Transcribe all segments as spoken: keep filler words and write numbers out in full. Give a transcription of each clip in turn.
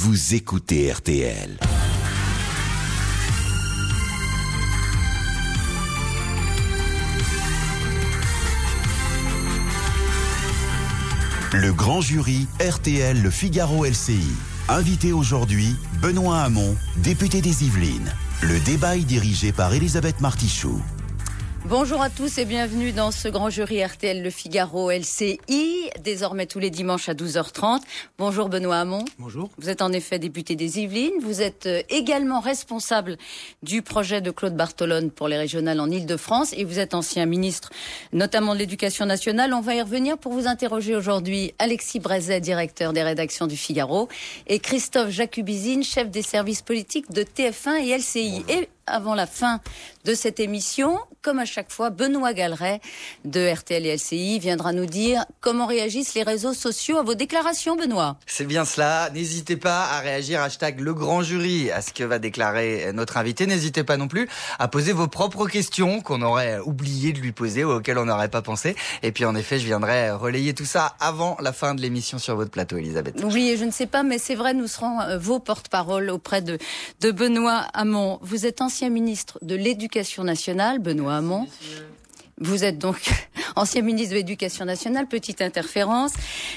vous écoutez R T L. Le grand jury R T L Le Figaro L C I. Invité aujourd'hui, Benoît Hamon, député des Yvelines. Le débat est dirigé par Elisabeth Martichoux. Bonjour à tous et bienvenue dans ce grand jury R T L Le Figaro L C I, désormais tous les dimanches à douze heures trente. Bonjour Benoît Hamon. Bonjour. Vous êtes en effet député des Yvelines, vous êtes également responsable du projet de Claude Bartolone pour les régionales en Ile-de-France et vous êtes ancien ministre notamment de l'Éducation nationale. On va y revenir pour vous interroger aujourd'hui Alexis Brézet, directeur des rédactions du Figaro, et Christophe Jacubizine, chef des services politiques de T F un et L C I. Bonjour. Et avant la fin de cette émission, comme à chaque fois, Benoît Galeret de R T L et L C I viendra nous dire comment réagissent les réseaux sociaux à vos déclarations, Benoît. C'est bien cela. N'hésitez pas à réagir hashtag le grand jury à ce que va déclarer notre invité. N'hésitez pas non plus à poser vos propres questions qu'on aurait oublié de lui poser ou auxquelles on n'aurait pas pensé. Et puis en effet, je viendrai relayer tout ça avant la fin de l'émission sur votre plateau, Elisabeth. Oubliez, je ne sais pas, mais c'est vrai, nous serons vos porte-parole auprès de, de Benoît Hamon. Vous êtes ancien ministre de l'Éducation nationale, Benoît Hamon. Vous êtes donc ancien ministre de l'Éducation nationale, petite interférence,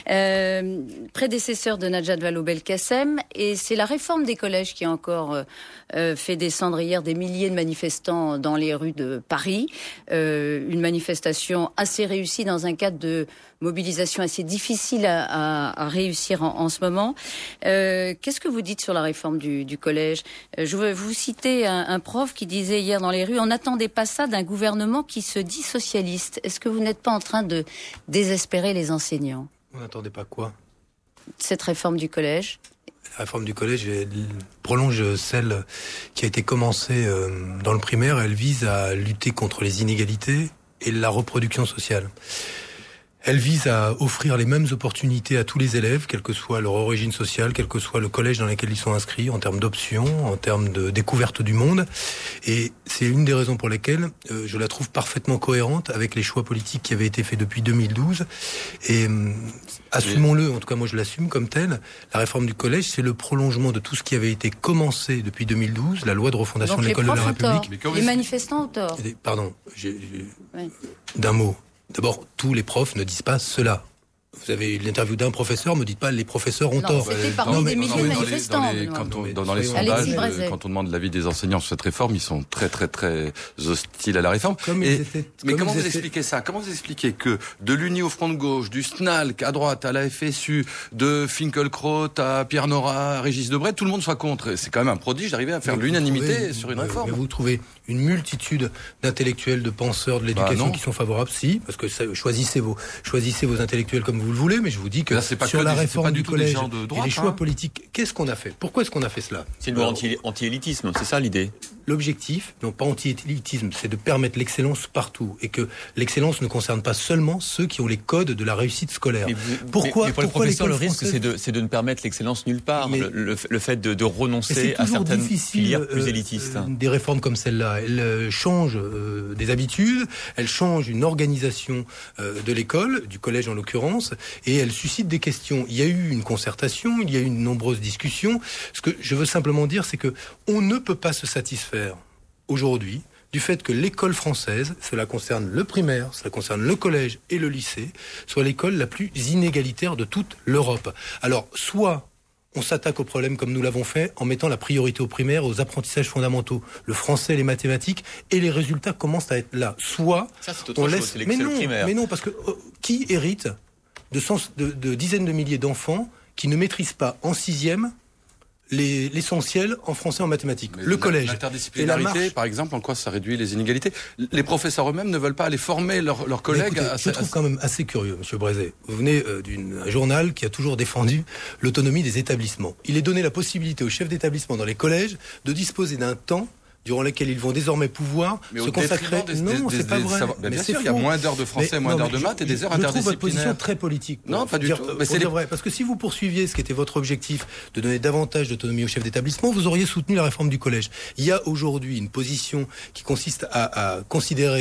euh, prédécesseur de Najat Vallaud-Belkacem, et c'est la réforme des collèges qui a encore euh, fait descendre hier des milliers de manifestants dans les rues de Paris. Euh, une manifestation assez réussie dans un cadre de mobilisation assez difficile à, à, à réussir en, en ce moment. Euh, qu'est-ce que vous dites sur la réforme du, du collège ? Je veux vous citer un, un prof qui disait hier dans les rues « On n'attendait pas ça d'un gouvernement qui se dit socialiste ». Est-ce que vous n'êtes pas en train de désespérer les enseignants ? On n'attendait pas quoi ? Cette réforme du collège ? La réforme du collège elle prolonge celle qui a été commencée dans le primaire. Elle vise à lutter contre les inégalités et la reproduction sociale. Elle vise à offrir les mêmes opportunités à tous les élèves, quelle que soit leur origine sociale, quel que soit le collège dans lequel ils sont inscrits, en termes d'options, en termes de découverte du monde. Et c'est une des raisons pour lesquelles euh, je la trouve parfaitement cohérente avec les choix politiques qui avaient été faits depuis deux mille douze. Et euh, assumons-le, en tout cas moi je l'assume comme tel, la réforme du collège, c'est le prolongement de tout ce qui avait été commencé depuis deux mille douze, la loi de refondation Donc de l'école de la République. Les manifestants ont tort. Pardon, j'ai, j'ai... Oui. d'un mot. D'abord, tous les profs ne disent pas cela. Vous avez l'interview d'un professeur, me dites pas les professeurs ont non, tort. C'était parmi non, des milliers de manifestants. Dans les, quand on, dans, dans les sondages, euh, quand on demande l'avis des enseignants sur cette réforme, ils sont très très très hostiles à la réforme. Comme Et, étaient, mais comme comment vous étaient... expliquez ça ? Comment vous expliquez que de l'Uni au Front de gauche, du S N A L à droite, à la F S U, de Finkielkraut à Pierre Nora, à Régis Debray, tout le monde soit contre ? C'est quand même un prodige d'arriver à faire mais l'unanimité trouvez, sur une réforme. Mais vous trouvez une multitude d'intellectuels, de penseurs de l'éducation bah qui sont favorables, si, parce que ça, choisissez vos choisissez vos intellectuels comme vous le voulez, mais je vous dis que là, c'est pas sur que la des, réforme du collège de droite, et les choix hein. politiques, qu'est-ce qu'on a fait ? Pourquoi est-ce qu'on a fait cela ? C'est une loi anti, anti-élitisme, c'est ça l'idée ? L'objectif, non pas anti-élitisme, c'est de permettre l'excellence partout et que l'excellence ne concerne pas seulement ceux qui ont les codes de la réussite scolaire. Mais vous, pourquoi mais, mais pour pourquoi le professeur, le risque, françaises... c'est de, c'est de ne permettre l'excellence nulle part. Mais, le, le, le fait de, de renoncer à certaines filières plus élitistes. Euh, des réformes comme celle-là, elles euh, changent euh, des habitudes, elles changent une organisation euh, de l'école, du collège en l'occurrence, et elles suscitent des questions. Il y a eu une concertation, il y a eu de nombreuses discussions. Ce que je veux simplement dire, c'est que on ne peut pas se satisfaire aujourd'hui du fait que l'école française, cela concerne le primaire, cela concerne le collège et le lycée, soit l'école la plus inégalitaire de toute l'Europe. Alors, soit on s'attaque au problème comme nous l'avons fait en mettant la priorité au primaire, aux apprentissages fondamentaux, le français, les mathématiques, et les résultats commencent à être là. Soit ça, c'est autre on chose, laisse... c'est mais non, primaire. mais non, parce que euh, qui hérite de, sens, de, de dizaines de milliers d'enfants qui ne maîtrisent pas en sixième Les, l'essentiel en français, en mathématiques. Mais le la, collège. L'interdisciplinarité, et la marche... par exemple, en quoi ça réduit les inégalités ? Les professeurs eux-mêmes ne veulent pas aller former leurs, leurs collègues. Écoutez, à, je à, trouve à... quand même assez curieux, Monsieur Brézet. Vous venez euh, d'un journal qui a toujours défendu l'autonomie des établissements. Il est donné la possibilité aux chefs d'établissement dans les collèges de disposer d'un temps durant lesquels ils vont désormais pouvoir mais se consacrer. Des, non, des, c'est pas des, vrai. Savoir... Mais bien c'est sûr, il y a moins d'heures de français, mais, moins non, d'heures de je, maths et des je, heures je interdisciplinaires. Je trouve votre position très politique. Non, pas du dire, tout. Mais c'est les... vrai, parce que si vous poursuiviez ce qui était votre objectif de donner davantage d'autonomie aux chefs d'établissement, vous auriez soutenu la réforme du collège. Il y a aujourd'hui une position qui consiste à, à considérer que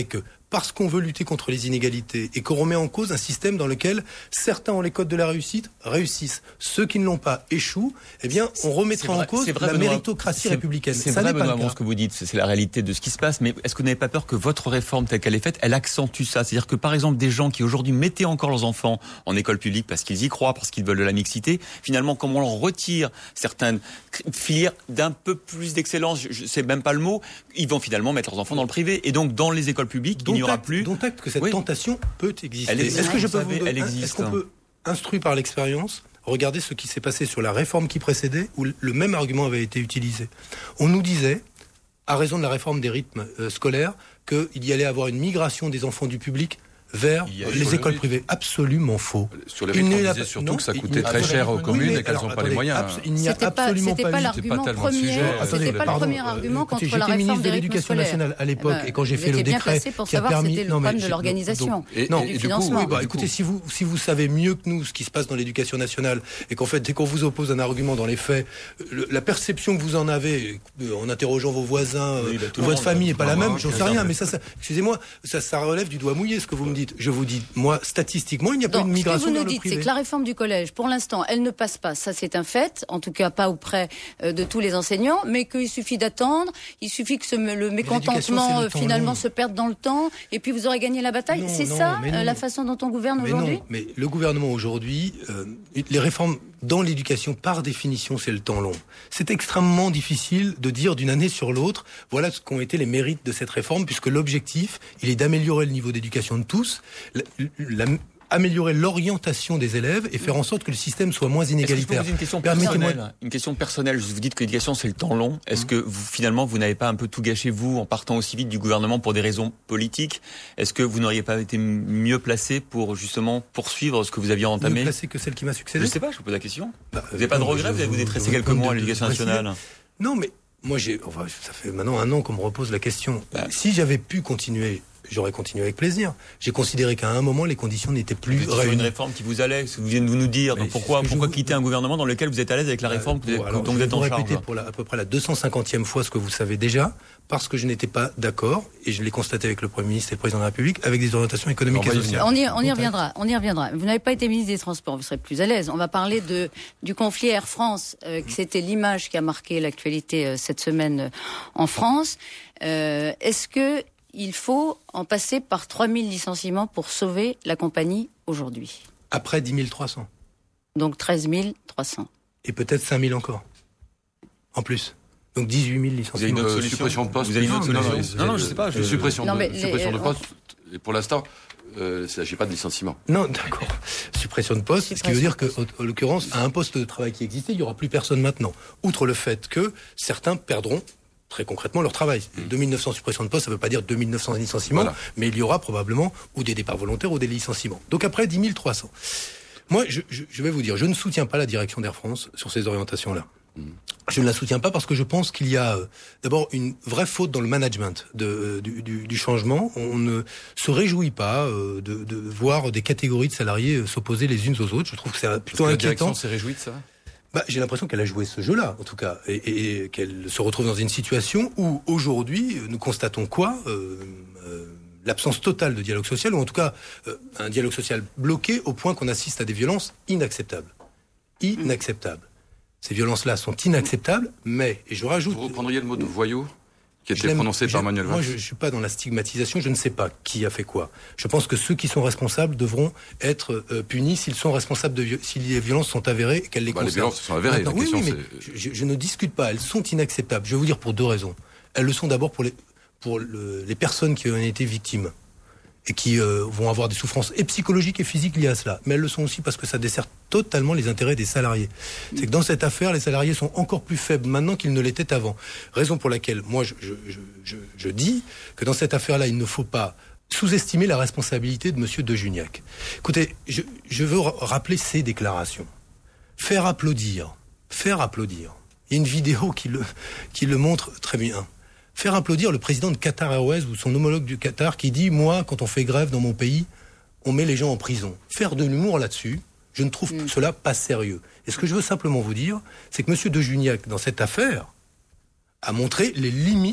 parce qu'on veut lutter contre les inégalités et qu'on remet en cause un système dans lequel certains ont les codes de la réussite, réussissent. Ceux qui ne l'ont pas échouent, eh bien, on remettra vrai, en cause vrai, la Benoît, méritocratie républicaine. C'est ça vrai, n'est pas Benoît, le cas. ce que vous dites, c'est la réalité de ce qui se passe, mais est-ce que vous n'avez pas peur que votre réforme telle qu'elle est faite, elle accentue ça? C'est-à-dire que, par exemple, des gens qui aujourd'hui mettaient encore leurs enfants en école publique parce qu'ils y croient, parce qu'ils veulent de la mixité, finalement, comme on leur retire certaines filières d'un peu plus d'excellence, je sais même pas le mot, ils vont finalement mettre leurs enfants dans le privé. Et donc, dans les écoles publiques, dont il n'y aura acte, plus... Dont acte que cette oui. tentation peut exister. Elle existe, est-ce que je peux vous savez, vous elle donner, existe. est-ce qu'on peut, instruit par l'expérience, regarder ce qui s'est passé sur la réforme qui précédait, où le même argument avait été utilisé. On nous disait, à raison de la réforme des rythmes euh, scolaires, qu'il y allait avoir une migration des enfants du public vers les écoles privées. Absolument faux. Sur les rythmes, on disait surtout non, que ça coûtait très cher aux communes oui, et qu'elles n'ont pas les moyens. Abs- il n'y a c'était absolument pas, pas, pas eu. l'argument pas premier. Sujet, c'était pas pardon, le premier argument euh, contre écoutez, la réforme des rythmes l'éducation scolaires. nationale à l'époque bah, et quand j'ai fait le bien décret pour qui a savoir permis c'était le non, mais problème de je- l'organisation donc, et, non, et du et financement. Oui, bah, du écoutez, coup. si vous si vous savez mieux que nous ce qui se passe dans l'éducation nationale et qu'en fait dès qu'on vous oppose un argument dans les faits, le, la perception que vous en avez euh, en interrogeant vos voisins, oui, bah, euh, votre famille n'est pas la même. J'en sais rien, mais mais ça, ça excusez-moi, ça, ça relève du doigt mouillé ce que vous me dites. Je vous dis, moi, statistiquement, il n'y a pas Donc, une migration ce que vous vers nous le dites, privé. c'est que la réforme du collège, pour l'instant, elle ne passe pas. Ça, c'est un fait. En tout cas, pas auprès euh, de tous les enseignants, mais qu'il suffit d'attendre. Il suffit que ce, le mécontentement le euh, temps finalement long. se perde dans le temps, et puis vous aurez gagné la bataille. Non, C'est non, ça mais non. euh, la façon dont on gouverne Mais aujourd'hui. non, mais le gouvernement aujourd'hui, euh, les réformes dans l'éducation, par définition, c'est le temps long. C'est extrêmement difficile de dire d'une année sur l'autre, voilà ce qu'ont été les mérites de cette réforme, puisque l'objectif, il est d'améliorer le niveau d'éducation de tous, la, la, améliorer l'orientation des élèves et faire en sorte que le système soit moins inégalitaire. Est-ce que je peux vous poser une question Permettez-moi personnelle, une question personnelle. Vous dites que l'éducation c'est le temps long. Est-ce mmh. que vous, finalement vous n'avez pas un peu tout gâché vous en partant aussi vite du gouvernement pour des raisons politiques? Est-ce que vous n'auriez pas été mieux placé pour justement poursuivre ce que vous aviez entamé? Mieux placé que celle qui m'a succédé? Je sais pas, je vous pose la question. Bah, vous n'avez pas de regret? Vous avez vous détressé quelques mois à l'éducation nationale? Non, mais moi j'ai, enfin, ça fait maintenant un an qu'on me repose la question. Bah. Si j'avais pu continuer, j'aurais continué avec plaisir. J'ai considéré qu'à un moment, les conditions n'étaient plus réunies. C'est une réforme qui vous allait, ce que vous venez de vous nous dire. Donc pourquoi, pourquoi quitter un gouvernement dans lequel vous êtes à l'aise avec la réforme euh, bon, alors, dont vous êtes en charge? Je vais répéter pour la, à peu près la deux cent cinquantième fois ce que vous savez déjà, parce que je n'étais pas d'accord, et je l'ai constaté avec le Premier ministre et le Président de la République, avec des orientations économiques et sociales. On y, on y reviendra, on y reviendra. Vous n'avez pas été ministre des Transports, vous serez plus à l'aise. On va parler de, du conflit Air France, euh, qui c'était l'image qui a marqué l'actualité euh, cette semaine euh, en France. Euh, est-ce que il faut en passer par trois mille licenciements pour sauver la compagnie aujourd'hui? Après dix mille trois cents. Donc treize mille trois cents. Et peut-être cinq mille encore. En plus. Donc dix-huit mille licenciements. Vous avez une autre solution? Suppression de poste. Vous avez une autre non, solution? non, non, non, je sais pas. Je... Suppression, non, de, les, suppression de euh, poste. Et pour l'instant, euh, il ne s'agit pas de licenciement. Non, d'accord. Suppression de poste, Suppression ce qui veut dire qu'en l'occurrence, à un poste de travail qui existait, il n'y aura plus personne maintenant. Outre le fait que certains perdront très concrètement leur travail. Mmh. deux mille neuf cents suppressions de poste, ça ne veut pas dire deux mille neuf cents licenciements, voilà. Mais il y aura probablement ou des départs volontaires ou des licenciements. Donc après dix mille trois cents. Moi, je, je, je vais vous dire, je ne soutiens pas la direction d'Air France sur ces orientations-là. Mmh. Je ne la soutiens pas parce que je pense qu'il y a euh, d'abord une vraie faute dans le management de, euh, du, du, du changement. On ne se réjouit pas euh, de, de voir des catégories de salariés euh, s'opposer les unes aux autres. Je trouve que c'est plutôt parce que inquiétant. La direction s'est réjouie de ça? Bah, j'ai l'impression qu'elle a joué ce jeu-là, en tout cas, et, et qu'elle se retrouve dans une situation où, aujourd'hui, nous constatons quoi euh, euh, l'absence totale de dialogue social, ou en tout cas, euh, un dialogue social bloqué au point qu'on assiste à des violences inacceptables. Inacceptables. Ces violences-là sont inacceptables, mais, et je rajoute... Vous reprendriez le mot de voyou qui a été prononcé par Manuel Valls. Moi, je ne suis pas dans la stigmatisation, je ne sais pas qui a fait quoi. Je pense que ceux qui sont responsables devront être euh, punis s'ils sont responsables de si les violences sont avérées et qu'elles les bah, concernent. Les violences sont avérées. Maintenant, la oui, question, oui, mais je, je ne discute pas, elles sont inacceptables. Je vais vous dire pour deux raisons. Elles le sont d'abord pour les, pour le, les personnes qui en ont été victimes et qui euh, vont avoir des souffrances et psychologiques et physiques liées à cela. Mais elles le sont aussi parce que ça dessert totalement les intérêts des salariés. C'est que dans cette affaire, les salariés sont encore plus faibles maintenant qu'ils ne l'étaient avant. Raison pour laquelle, moi, je, je, je, je dis que dans cette affaire-là, il ne faut pas sous-estimer la responsabilité de M. De Juniac. Écoutez, je, je veux rappeler ces déclarations. Faire applaudir, faire applaudir. Il y a une vidéo qui le, qui le montre très bien. Faire applaudir le président de Qatar Airways ou son homologue du Qatar qui dit « Moi, quand on fait grève dans mon pays, on met les gens en prison. » Faire de l'humour là-dessus, je ne trouve mm. cela pas sérieux. Et ce que je veux simplement vous dire, c'est que M. De Juniac, dans cette affaire, a montré les limites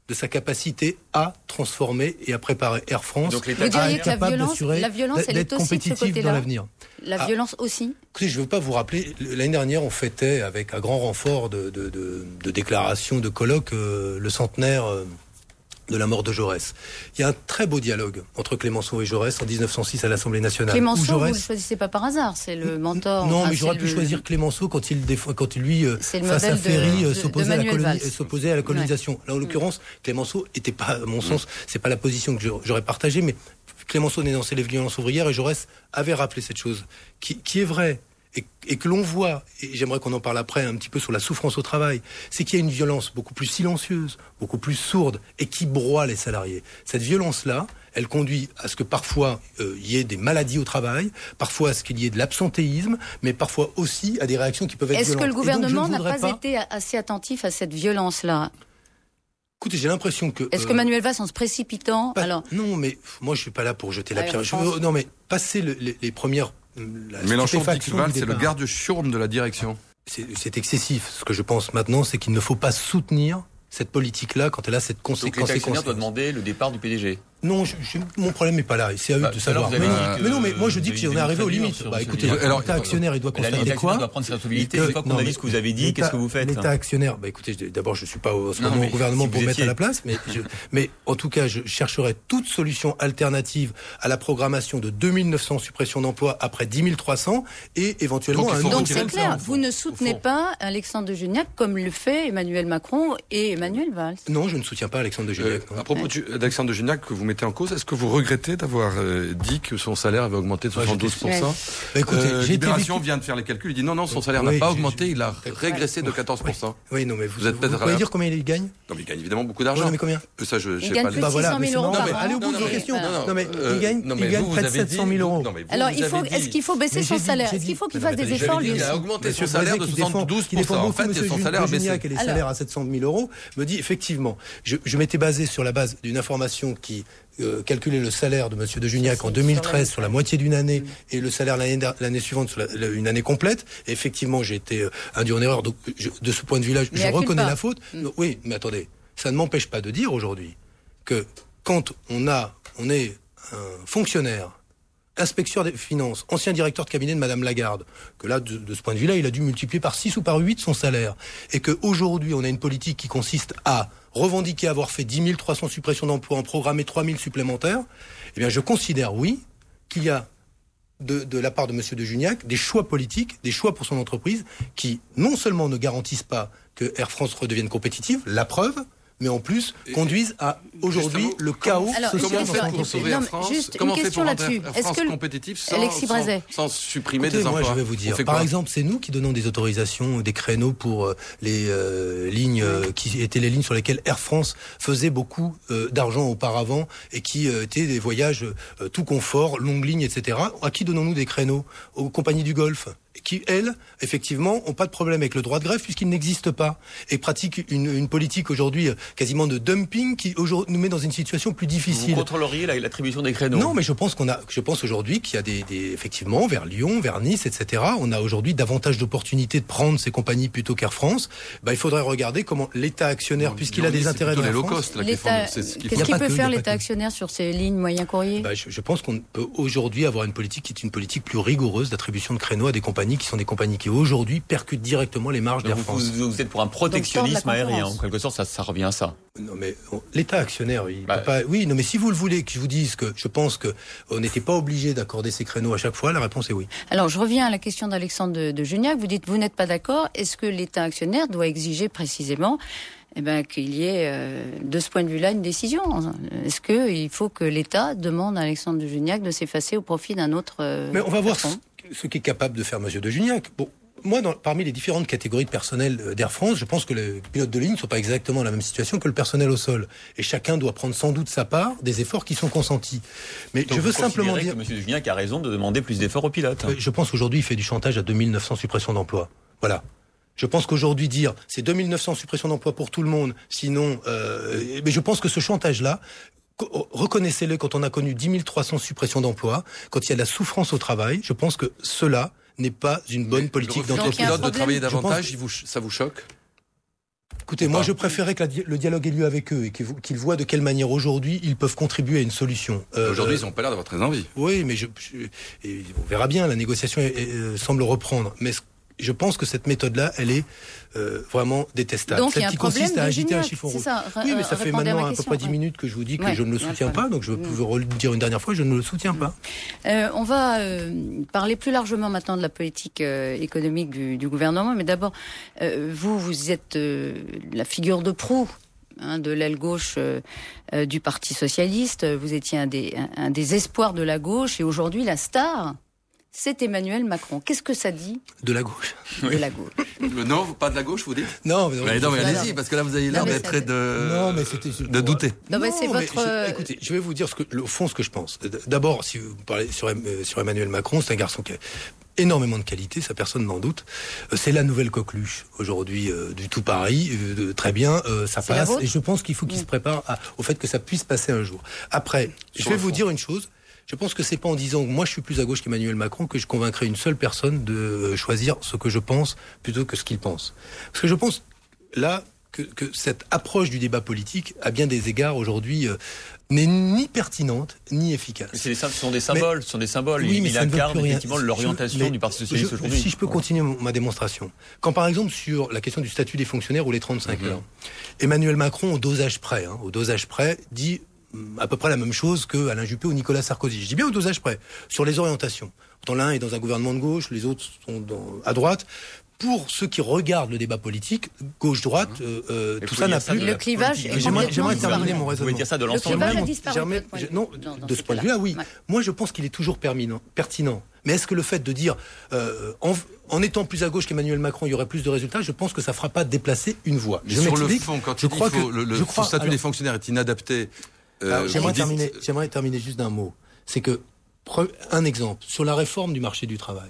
de sa capacité à transformer et à préparer Air France Donc, vous à diriez être que la capable violence, d'assurer la violence, elle d'être est aussi de ce compétitif côté-là. dans l'avenir. La Ah. violence aussi. Écoutez, je ne veux pas vous rappeler, l'année dernière, on fêtait avec un grand renfort de, de, de, de déclarations, de colloques, euh, le centenaire euh, de la mort de Jaurès. Il y a un très beau dialogue entre Clémenceau et Jaurès en dix-neuf cent six à l'Assemblée nationale. Clémenceau, Jaurès... vous ne le choisissez pas par hasard, c'est le mentor. Non, enfin, mais j'aurais pu le... choisir Clémenceau quand il, déf... quand il lui, euh, face à de, Ferry, de, s'opposait, de à la coloni... Valls. s'opposait à la colonisation. Ouais. Là, en l'occurrence, Clémenceau n'était pas, à mon sens, c'est pas la position que j'aurais partagée, mais Clémenceau dénonçait les violences ouvrières et Jaurès avait rappelé cette chose, qui, qui est vraie. Et, et que l'on voit, et j'aimerais qu'on en parle après un petit peu sur la souffrance au travail, c'est qu'il y a une violence beaucoup plus silencieuse, beaucoup plus sourde, et qui broie les salariés. Cette violence-là, elle conduit à ce que parfois euh, il y ait des maladies au travail, parfois à ce qu'il y ait de l'absentéisme, mais parfois aussi à des réactions qui peuvent être Est-ce violentes. que le gouvernement n'a pas, pas été assez attentif à cette violence-là ? Écoutez, j'ai l'impression que... Est-ce euh, que Manuel Valls, en se précipitant... pas, alors... Non, mais moi je suis pas là pour jeter la Ah, pierre. Je veux, non, mais passer le, les, les premières... La Mélenchon dit que stupéfaction Valls, du c'est le départ. garde-chiourme de la direction. C'est, c'est excessif. Ce que je pense maintenant, c'est qu'il ne faut pas soutenir cette politique-là quand elle a cette Donc conséquence. l'État actionnaire doit demander le départ du P D G. Non, je, je, mon problème n'est pas là. C'est à eux Bah, de savoir. vous avez Mais, dit que, mais non, mais moi je euh, dis vous que avez on est dit arrivé aux très dur limites. sur Bah ce écoutez, sujet. Alors, l'État actionnaire, il doit La constater L'État quoi doit prendre ses responsabilités. Que- Une fois qu'on non, a mais dit ce que vous avez dit, l'État- qu'est-ce que vous faites L'État actionnaire, bah écoutez, je- d'abord je suis pas au, en ce Non, moment mais au gouvernement si pour vous mettre étiez. à la place, mais, je, mais en tout cas, je chercherai toute solution alternative à la programmation de deux mille neuf cents suppressions d'emplois après dix mille trois cents et éventuellement Donc, il un faut autre Donc retirer c'est le clair, plan, vous ne au soutenez fond. pas Alexandre de Juniac comme le fait Emmanuel Macron et Emmanuel Valls. Non, je ne soutiens pas Alexandre de Euh, Gignac. non. à propos de- d'Alexandre de Gignac que vous mettez en cause, est-ce que vous regrettez d'avoir euh, dit que son salaire avait augmenté de Ouais, soixante-douze pour cent? Bah, écoutez, Euh, j'ai été Libération victime- vient de faire les calculs, il dit non, non, son salaire Oui, n'a pas j'ai- augmenté, j'ai- il a régressé de quatorze pour cent. Oui, non, mais vous, Vous êtes vous, peut-être vous pouvez à la- dire combien il gagne? Non, mais il gagne évidemment beaucoup Ouais, d'argent. non, mais combien? Euh, Ça, je, je Il sais gagne pas. plus les- de Bah voilà, six cent mais mille c'est euros marrant. par Non, an. mais allez au bout Non, de non, vos mais- questions. non, non, Non, mais euh, il gagne, non, il mais gagne vous, près de vous avez sept cent mille dit- euros. non, mais vous, Alors vous il faut, avez dit- est-ce qu'il faut baisser Mais son j'ai dit- salaire j'ai Est-ce qu'il dit- faut qu'il mais fasse non, des mais efforts j'avais dit lui qu'il a aussi augmenté Monsieur son salaire Brézet, de qui défend- soixante-douze qui pour défend cent. En beaucoup fait, Monsieur son Ju- salaire a baissé. Gignac et les Alors. salaires à sept cent mille euros, me dit effectivement, je, je m'étais basé sur la base d'une information qui euh, calculait le salaire de Monsieur de Gignac en deux mille treize sur la moitié d'une année et le salaire l'année, der- l'année suivante sur la- la- une année complète. Et effectivement, j'ai été euh, induit en erreur. Donc, je- de ce point de vue-là, je, Mais je à culpa. reconnais la faute. Non, oui, mais attendez, ça ne m'empêche pas de dire aujourd'hui que quand on a, on est un fonctionnaire, inspecteur des finances, ancien directeur de cabinet de Madame Lagarde, que là, de, de ce point de vue-là, il a dû multiplier par six ou par huit son salaire, et qu'aujourd'hui, on a une politique qui consiste à revendiquer avoir fait dix mille trois cents suppressions d'emplois, en programmer trois mille supplémentaires, eh bien, je considère, oui, qu'il y a de, de la part de Monsieur de Juniac des choix politiques, des choix pour son entreprise, qui non seulement ne garantissent pas que Air France redevienne compétitive, la preuve, mais en plus conduisent à aujourd'hui Justement, le chaos Alors, social. Comment on fait question- pour sauver non, Air mais France? juste une Comment on fait question pour rendre là-dessus. Air Est-ce France que- compétitive sans, Alexis sans, Brézet. sans supprimer Écoutez, des moi, emplois? je vais vous dire. On fait Par quoi? exemple, c'est nous qui donnons des autorisations, des créneaux pour euh, les euh, lignes euh, qui étaient les lignes sur lesquelles Air France faisait beaucoup euh, d'argent auparavant et qui euh, étaient des voyages euh, tout confort, longues lignes, et cetera. À qui donnons-nous des créneaux? Aux compagnies du Golfe, qui, elles, effectivement, ont pas de problème avec le droit de grève puisqu'il n'existe pas et pratiquent une, une politique aujourd'hui euh, quasiment de dumping qui aujourd'hui nous met dans une situation plus Vous difficile. contrôleriez la- l'attribution des créneaux? Non, mais je pense qu'on a, je pense aujourd'hui qu'il y a des, des, effectivement, vers Lyon, vers Nice, et cetera. On a aujourd'hui davantage d'opportunités de prendre ces compagnies plutôt qu'Air France. Bah, il faudrait regarder comment l'État actionnaire, puisqu'il a des intérêts dans les la low France. cost là, qui font. L'État, C'est ce qu'ils qu'est-ce font. Il y a qu'il pas peut que, faire il y a l'État pas que. actionnaire sur ces lignes moyens courriers? Bah, je, je pense qu'on peut aujourd'hui avoir une politique qui est une politique plus rigoureuse d'attribution de créneaux à des compagnies qui sont des compagnies qui aujourd'hui percutent directement les marges Donc d'Air vous, France. vous- vous êtes pour un Donc, tordre protectionnisme la aérien, concurrence. en quelque sorte, ça, ça revient à ça. Non mais on- l'État actionnaire, il Bah, peut pas. Oui, non mais si vous le voulez, que je vous dise que je pense que on n'était pas obligé d'accorder ces créneaux à chaque fois, la réponse est oui. Alors, je reviens à la question d'Alexandre de, de Juniac. Vous dites, vous n'êtes pas d'accord. Est-ce que l'État actionnaire doit exiger précisément eh ben, qu'il y ait, euh, de ce point de vue-là, une décision? Est-ce qu'il faut que l'État demande à Alexandre de Juniac de s'effacer au profit d'un autre euh, Mais on va voir ce, patron ce qu'est capable de faire Monsieur de Juniac. Bon, moi, dans, parmi les différentes catégories de personnel euh, d'Air France, je pense que les pilotes de ligne ne sont pas exactement dans la même situation que le personnel au sol. Et chacun doit prendre sans doute sa part des efforts qui sont consentis. Mais Donc je veux vous simplement considérez dire... que M. Juniac a raison de demander plus d'efforts aux pilotes. Euh, Je pense qu'aujourd'hui, il fait du chantage à deux mille neuf cents suppressions d'emplois. Voilà. Je pense qu'aujourd'hui, dire c'est deux mille neuf cents suppressions d'emplois pour tout le monde, sinon... Euh, mais je pense que ce chantage-là, co- reconnaissez-le, quand on a connu dix mille trois cents suppressions d'emplois, quand il y a de la souffrance au travail, je pense que cela n'est pas une bonne politique Le refus Donc, il y a un d'entreprise. pilote de problème. travailler Je pense davantage, que- il vous- ça vous choque? Écoutez, moi je préférais que la, le dialogue ait lieu avec eux et qu'ils, qu'ils voient de quelle manière aujourd'hui ils peuvent contribuer à une solution. Euh, aujourd'hui, euh, ils n'ont pas l'air d'avoir très envie. Oui, mais je, je, et on verra bien, la négociation est, est, semble reprendre. Mais je pense que cette méthode-là, elle est euh, vraiment détestable. Donc, Celle il y a un qui problème consiste à de agiter un Gignac, chiffon c'est rouge. ça, Oui, mais ça fait maintenant à, à peu près dix ouais. minutes que je vous dis que ouais, je ne le soutiens pas, donc je mmh. peux vous le dire une dernière fois, je ne le soutiens pas. Euh, on va euh, parler plus largement maintenant de la politique euh, économique du, du gouvernement, mais d'abord, euh, vous, vous êtes euh, la figure de proue hein, de l'aile gauche euh, euh, du Parti socialiste. Vous étiez un des, un, un des espoirs de la gauche, et aujourd'hui, la star, c'est Emmanuel Macron. Qu'est-ce que ça dit de la gauche de la gauche? Non, pas de la gauche, vous dites? Non, mais, mais non, mais allez-y, parce que là, vous avez l'air d'être de, non, mais c'était de douter. Non, mais c'est non, mais votre. je, écoutez, je vais vous dire ce que, au fond, ce que je pense. D'abord, si vous parlez sur, sur Emmanuel Macron, c'est un garçon qui a énormément de qualité, ça personne n'en doute. C'est la nouvelle coqueluche aujourd'hui euh, du tout Paris. Euh, très bien, euh, ça c'est passe. Et je pense qu'il faut qu'il mmh. se prépare à, au fait que ça puisse passer un jour. Après, sur je vais vous dire une chose. Je pense que c'est pas en disant que moi je suis plus à gauche qu'Emmanuel Macron que je convaincrai une seule personne de choisir ce que je pense plutôt que ce qu'il pense. Parce que je pense là que, que cette approche du débat politique, à bien des égards aujourd'hui, euh, n'est ni pertinente ni efficace. Mais c'est des, ce sont des symboles, mais, ce sont des symboles. Oui, il, mais il ça incarne ne effectivement l'orientation du Parti socialiste je, aujourd'hui. Si je peux voilà. continuer ma démonstration. Quand par exemple sur la question du statut des fonctionnaires ou les trente-cinq mm-hmm. heures, Emmanuel Macron au dosage près, hein, au dosage près, dit à peu près la même chose que Alain Juppé ou Nicolas Sarkozy. Je dis bien au dosage près, sur les orientations. Quand l'un est dans un gouvernement de gauche, les autres sont dans, à droite. Pour ceux qui regardent le débat politique, gauche-droite, euh, euh, tout ça n'a plus... Le clivage est J'aimerais, j'aimerais terminer mon raisonnement. Vous voulez dire ça de l'ensemble? Le clivage a disparu. Jamais, non, non, de ce point de vue-là, oui. Ouais. Moi, je pense qu'il est toujours pertinent. pertinent. Mais est-ce que le fait de dire, euh, en, en étant plus à gauche qu'Emmanuel Macron, il y aurait plus de résultats? Je pense que ça ne fera pas déplacer une voix. Mais je sur le fond, quand je il crois faut, que le, le je crois, statut alors, des fonctionnaires est inadapté. Euh, alors, j'aimerais, dites... terminer, j'aimerais terminer juste d'un mot. C'est que, un exemple, sur la réforme du marché du travail.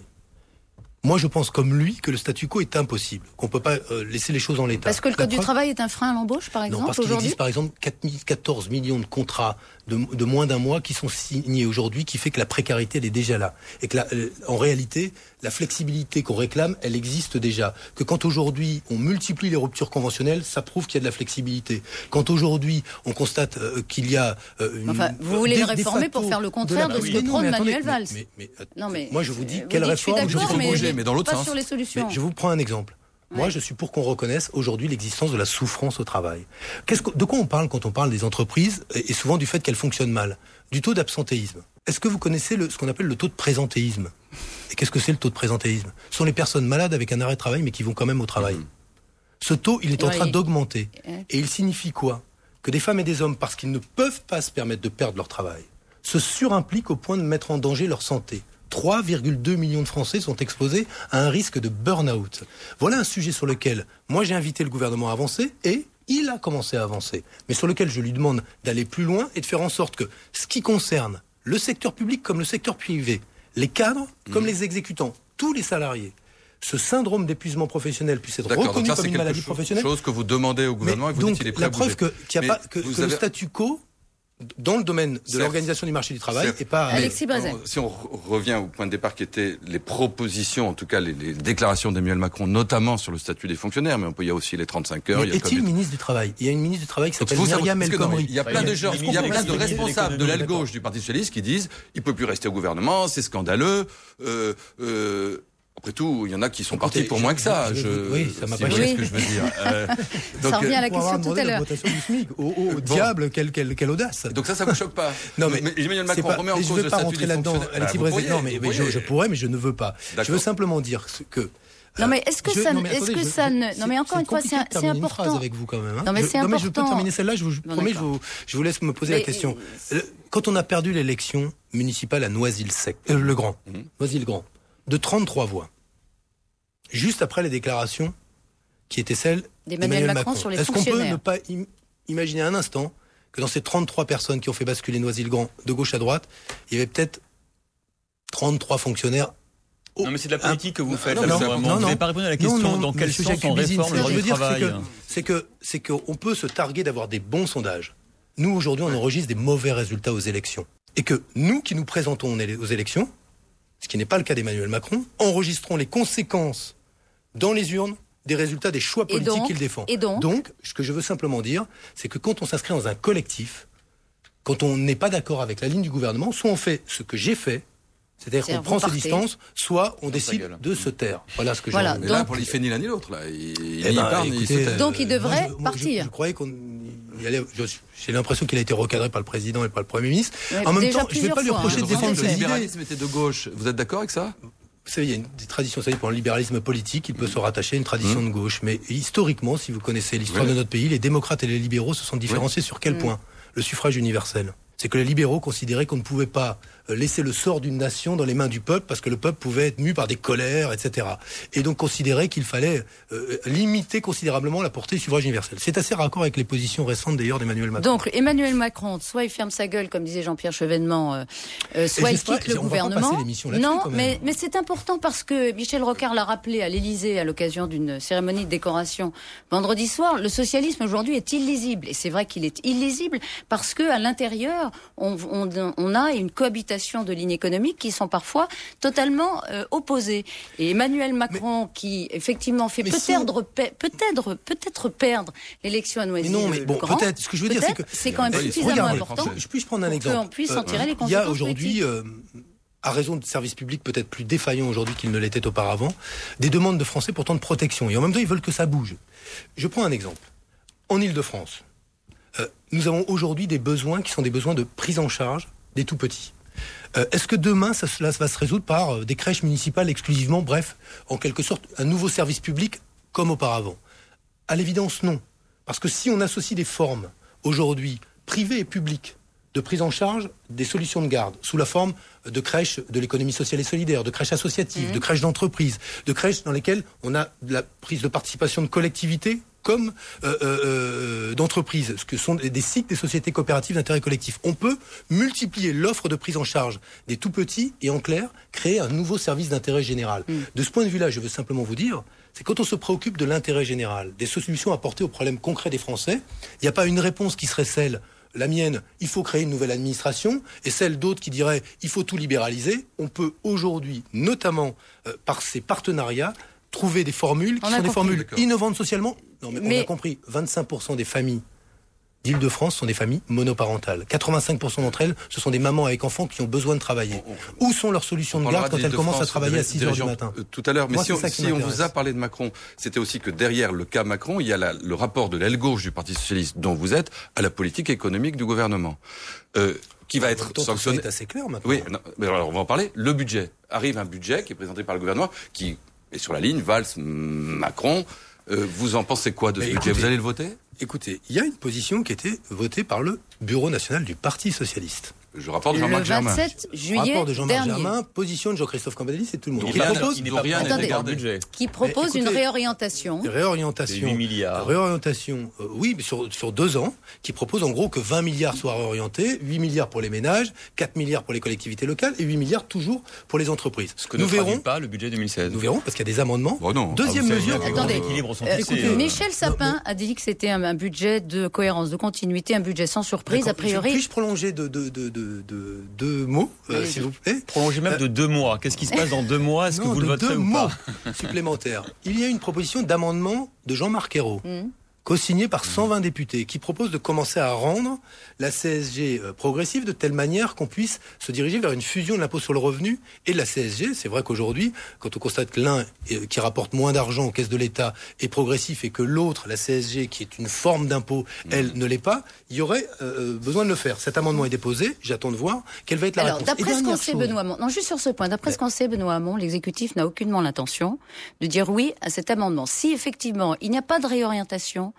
Moi, je pense comme lui que le statu quo est impossible, qu'on ne peut pas euh, laisser les choses en l'état. Parce que le Code du travail est un frein à l'embauche, par exemple, non, parce qu'il aujourd'hui existe, par exemple, quatorze millions de contrats de, de moins d'un mois qui sont signés aujourd'hui, qui fait que la précarité, elle est déjà là. Et que la, en réalité, la flexibilité qu'on réclame, elle existe déjà. Que quand aujourd'hui, on multiplie les ruptures conventionnelles, ça prouve qu'il y a de la flexibilité. Quand aujourd'hui, on constate euh, qu'il y a euh, une... Enfin, vous voulez le réformer pour faire le contraire de, de ce que prône Manuel Valls. Mais, mais, mais, non, mais, moi, je vous dis, vous quelle réforme... Je suis mais, mais dans l'autre pas sens. Sur les solutions. Mais je vous prends un exemple. Ouais. Moi, je suis pour qu'on reconnaisse aujourd'hui l'existence de la souffrance au travail. Qu'est-ce que, de quoi on parle quand on parle des entreprises, et souvent du fait qu'elles fonctionnent mal? Du taux d'absentéisme. Est-ce que vous connaissez le, ce qu'on appelle le taux de présentéisme? Et qu'est-ce que c'est le taux de présentéisme? Ce sont les personnes malades avec un arrêt de travail, mais qui vont quand même au travail. Mmh. Ce taux, il est en train d'augmenter. Et il signifie quoi? Que des femmes et des hommes, parce qu'ils ne peuvent pas se permettre de perdre leur travail, se surimpliquent au point de mettre en danger leur santé. trois virgule deux millions de Français sont exposés à un risque de burn-out. Voilà un sujet sur lequel moi j'ai invité le gouvernement à avancer et il a commencé à avancer. Mais sur lequel je lui demande d'aller plus loin et de faire en sorte que ce qui concerne le secteur public comme le secteur privé, les cadres comme mmh. les exécutants, tous les salariés, ce syndrome d'épuisement professionnel puisse être D'accord, reconnu donc ça, comme une maladie chose, professionnelle. Chose que vous demandez au gouvernement Mais et vous donc, dites qu'il est prêt la à bouger. preuve que, qu'il y a pas, que, que avez... le statu quo dans le domaine de Certes. l'organisation du marché du travail Certes. et pas... Alexis Brézet. Si on revient au point de départ qui était les propositions, en tout cas les, les déclarations d'Emmanuel Macron, notamment sur le statut des fonctionnaires, mais on peut, il y a aussi les trente-cinq heures. Mais il y a est-il comme... ministre du Travail? Il y a une ministre du Travail qui s'appelle Myriam El Khomri. Il y a plein de gens, il y a plein de responsables de l'aile gauche du Parti socialiste qui disent il peut plus rester au gouvernement, c'est scandaleux. Euh, euh, Après tout, il y en a qui sont Écoutez, partis pour je, moins que ça. Je, je, je, oui, ça m'a si pas vous voyez oui. ce que je veux dire. Euh, donc, ça revient à la question tout à l'heure. Du SMIC. Au, au bon. diable, quelle, quelle, quelle audace. Donc ça, ça vous choque pas? Non, mais, mais Emmanuel Macron pas, remet en cause je veux le pas statut rentrer des là-dedans. fonctionnaires. Bah, pourriez, non, mais, mais je, je pourrais, mais je ne veux pas. D'accord. Je veux simplement dire que. Non mais est-ce que je, ça, non, mais est-ce attendez, que je, ça ne, non mais encore une fois, c'est, c'est important. Une phrase avec vous quand même. Hein. Non mais je, c'est non, important. Mais je peux terminer celle-là. Je vous je non, promets, je vous, je vous laisse me poser mais, la question. Le, quand on a perdu l'élection municipale à Noisy-le-Sec, euh, le Grand, mmh. Noisy-le-Grand, de trente-trois voix, juste après les déclarations qui étaient celles d'Emmanuel Macron, Macron sur les Est-ce fonctionnaires. Est-ce qu'on peut ne pas im- imaginer un instant que dans ces trente-trois personnes qui ont fait basculer Noisy-le-Grand de gauche à droite, il y avait peut-être trente-trois fonctionnaires. Oh, non mais c'est de la politique que vous faites. Non, là, non, non, non, vous n'avez pas répondu à la question non, non, dans quel sens on réforme le droit du travail. C'est que c'est qu'on peut se targuer d'avoir des bons sondages. Nous aujourd'hui, on enregistre des mauvais résultats aux élections, et que nous qui nous présentons aux élections, ce qui n'est pas le cas d'Emmanuel Macron, enregistrons les conséquences dans les urnes des résultats des choix politiques donc, qu'il défend. Et donc, donc, ce que je veux simplement dire, c'est que quand on s'inscrit dans un collectif, quand on n'est pas d'accord avec la ligne du gouvernement, soit on fait ce que j'ai fait, c'est-à-dire C'est-à-dire qu'on prend ses partez. distances, soit on Dans sa décide gueule. de se taire. Voilà ce que Voilà, j'ai envie Et de là, donc- pour il fait ni l'un ni l'autre, là. Il, il Eh ben, parle, il écoutez, se tait. Donc, il devrait moi, je- moi, partir. Je, je croyais qu'on y allait. je- J'ai l'impression qu'il a été recadré par le président et par le Premier ministre. Ouais, en même déjà temps, je ne vais plusieurs pas lui fois, reprocher hein. de Le défendre ses idées. libéralisme était de gauche. Vous êtes d'accord avec ça? Vous savez, il y a une des traditions, vous savez, pour le libéralisme politique, il peut se rattacher à une tradition Mmh. de gauche. Mais historiquement, si vous connaissez l'histoire Oui. de notre pays, les démocrates et les libéraux se sont différenciés sur quel Mmh. point? Le suffrage universel. C'est que les libéraux considéraient qu'on ne pouvait pas euh, laisser le sort d'une nation dans les mains du peuple parce que le peuple pouvait être mu par des colères, et cetera. Et donc considéraient qu'il fallait euh, limiter considérablement la portée du suffrage universel. C'est assez raccord avec les positions récentes d'ailleurs d'Emmanuel Macron. Donc Emmanuel Macron, soit il ferme sa gueule, comme disait Jean-Pierre Chevènement, euh, euh, soit il j'espère- quitte le on va pas gouvernement. passer l'émission là-dessus, Non, quand même. mais, mais c'est important parce que Michel Rocard l'a rappelé à l'Élysée à l'occasion d'une cérémonie de décoration vendredi soir. Le socialisme aujourd'hui est illisible, et c'est vrai qu'il est illisible parce que à l'intérieur, on, on, on a une cohabitation de lignes économiques qui sont parfois totalement euh, opposées. Et Emmanuel Macron, qui effectivement fait mais peut-être si on- peut-être peut-être perdre l'élection à Mais Noisy. non, mais bon, peut-être. Ce que je veux dire, c'est que Peut-être, c'est quand même Regardez, suffisamment regardez, important. Je puis je prendre un pour exemple. qu'on puisse en tirer les Il y a conséquences aujourd'hui, euh, à raison de services publics peut-être plus défaillants aujourd'hui qu'ils ne l'étaient auparavant, des demandes de Français pourtant de protection. Et en même temps, ils veulent que ça bouge. Je prends un exemple. En Île-de-France, euh, nous avons aujourd'hui des besoins qui sont des besoins de prise en charge des tout-petits. Euh, Est-ce que demain, ça, cela va se résoudre par euh, des crèches municipales exclusivement, bref, en quelque sorte, un nouveau service public comme auparavant? À l'évidence, non. Parce que si on associe des formes, aujourd'hui, privées et publiques, de prise en charge des solutions de garde, sous la forme de crèches de l'économie sociale et solidaire, de crèches associatives, Mmh. de crèches d'entreprise, de crèches dans lesquelles on a de la prise de participation de collectivités comme euh, euh, d'entreprises, ce que sont des cycles des sociétés coopératives d'intérêt collectif. On peut multiplier l'offre de prise en charge des tout-petits et en clair, créer un nouveau service d'intérêt général. Mmh. De ce point de vue-là, je veux simplement vous dire, c'est quand on se préoccupe de l'intérêt général, des solutions apportées aux problèmes concrets des Français, il n'y a pas une réponse qui serait celle, la mienne, il faut créer une nouvelle administration, et celle d'autres qui diraient, il faut tout libéraliser. On peut aujourd'hui, notamment euh, par ces partenariats, trouver des formules qui On a sont des compris. formules D'accord. innovantes socialement. Non, mais, Mais- on a compris, vingt-cinq pour cent des familles d'Île-de-France sont des familles monoparentales. quatre-vingt-cinq pour cent d'entre elles, ce sont des mamans avec enfants qui ont besoin de travailler. Où sont leurs solutions de garde quand elles commencent à travailler à six heures du matin? Euh, Tout à l'heure, mais Moi, si, c'est on, ça qui si on m'intéresse. vous a parlé de Macron, c'était aussi que derrière le cas Macron, il y a la- le rapport de l'aile gauche du Parti socialiste dont vous êtes à la politique économique du gouvernement, euh, qui va En être même temps, tout ça sanctionné. est assez clair maintenant. Oui, non, mais alors on va en parler. Le budget. Arrive un budget qui est présenté par le gouvernement, qui est sur la ligne Valls, Macron. Euh, vous en pensez quoi de ce Mais budget? écoutez, Vous allez le voter? Écoutez, il y a une position qui a été votée par le Bureau national du Parti socialiste. Le rapport de Le Jean-Marc Germain. vingt-sept juillet Rapport de Jean-Marc dernier, Germain, position de Jean-Christophe Cambadélis, c'est tout le monde. Donc Qui rien- propose il n'est dont pas rien n'est prévu dans le regardé. budget. qui propose Mais une écoutez, réorientation. Une réorientation. huit milliards. Réorientation, euh, oui, mais sur, sur deux ans, qui propose en gros que vingt milliards soient réorientés, huit milliards pour les ménages, quatre milliards pour les collectivités locales et huit milliards toujours pour les entreprises. Ce que nous ne traduit verrons, pas le budget deux mille seize. nous verrons, parce qu'il y a des amendements. Oh non. Deuxième Ah, vous savez mesure. bien que Attendez. les équilibres sont Euh, fixés. écoutez, euh, Michel Sapin a dit que c'était un, un budget de cohérence, de continuité, un budget sans surprise, a D'accord. Je- priori. Puis-je prolonger de deux de, de, de, de mots, euh, Allez-y. s'il vous plaît? Prolongé même de deux mois. Qu'est-ce qui se passe dans deux mois? Est-ce que Non, vous le de voterez deux ou mots pas? supplémentaires. Il y a une proposition d'amendement de Jean-Marc Ayrault, Mmh. co-signé par cent vingt députés, qui propose de commencer à rendre la C S G euh, progressive de telle manière qu'on puisse se diriger vers une fusion de l'impôt sur le revenu et de la C S G. C'est vrai qu'aujourd'hui, quand on constate que l'un, euh, qui rapporte moins d'argent aux caisses de l'État, est progressif et que l'autre, la C S G, qui est une forme d'impôt, elle ne l'est pas, il y aurait euh, besoin de le faire. Cet amendement est déposé, j'attends de voir quelle va être la Alors, réponse. Et d'après ce qu'on dernière sait, chose. Benoît Hamon, non, juste sur ce point, d'après ce qu'on sait, Benoît Hamon, l'exécutif n'a aucunement l'intention de dire oui à cet amendement. Si effectivement il n'y a pas de réorientation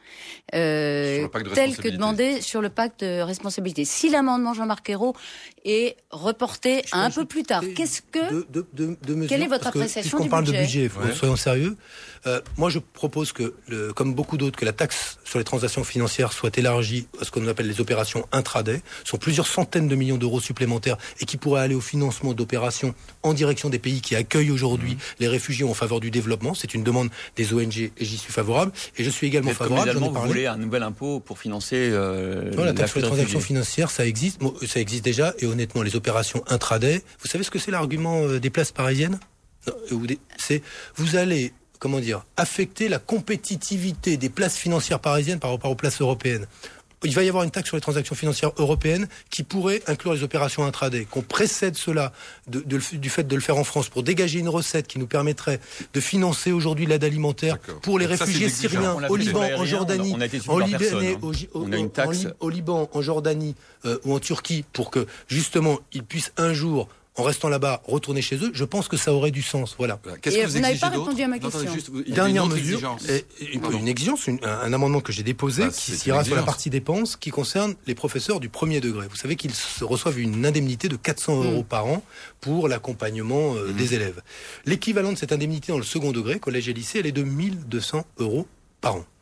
euh, Sur le pacte de telle que responsabilité. demandée sur le pacte de responsabilité, si l'amendement Jean-Marc Ayrault est reporté Je à un peux peu plus tard, ajouter qu'est-ce que deux- deux- deux- deux mesures, Quelle est votre parce que appréciation puisqu'on du parle budget de budget, faut- Ouais. soyons sérieux. Euh, moi, je propose que, le, comme beaucoup d'autres, que la taxe sur les transactions financières soit élargie à ce qu'on appelle les opérations intraday. Ce sont plusieurs centaines de millions d'euros supplémentaires et qui pourraient aller au financement d'opérations en direction des pays qui accueillent aujourd'hui les réfugiés en faveur du développement. C'est une demande des O N G et j'y suis favorable. Et je suis également Mais comme favorable. j'en ai également, vous parlé. voulez un nouvel impôt pour financer euh, Non, la taxe sur les l'afflux de transactions réfugiés. financières, ça existe, Bon, ça existe déjà, et honnêtement, les opérations intraday, vous savez ce que c'est l'argument euh, des places parisiennes? Non, euh, ou des- C'est, vous allez comment dire, affecter la compétitivité des places financières parisiennes par rapport aux places européennes. Il va y avoir une taxe sur les transactions financières européennes qui pourrait inclure les opérations intraday. Qu'on précède cela de, de, du fait de le faire en France pour dégager une recette qui nous permettrait de financer aujourd'hui l'aide alimentaire D'accord. pour les Donc réfugiés ça, syriens au Liban, en Jordanie, en Libanais, au, au, on a une taxe. En, au Liban, en Jordanie euh, ou en Turquie pour que justement ils puissent un jour, en restant là-bas, retourner chez eux, je pense que ça aurait du sens. Voilà. Qu'est-ce Et que vous, vous n'avez pas répondu à ma question. Non, juste, Dernière mesure, exigence. Une, une exigence, une, un amendement que j'ai déposé bah, qui ira sur la partie dépenses qui concerne les professeurs du premier degré. Vous savez qu'ils reçoivent une indemnité de quatre cents euros mmh. par an pour l'accompagnement euh, mmh. des élèves. L'équivalent de cette indemnité dans le second degré, collège et lycée, elle est de mille deux cents euros par an.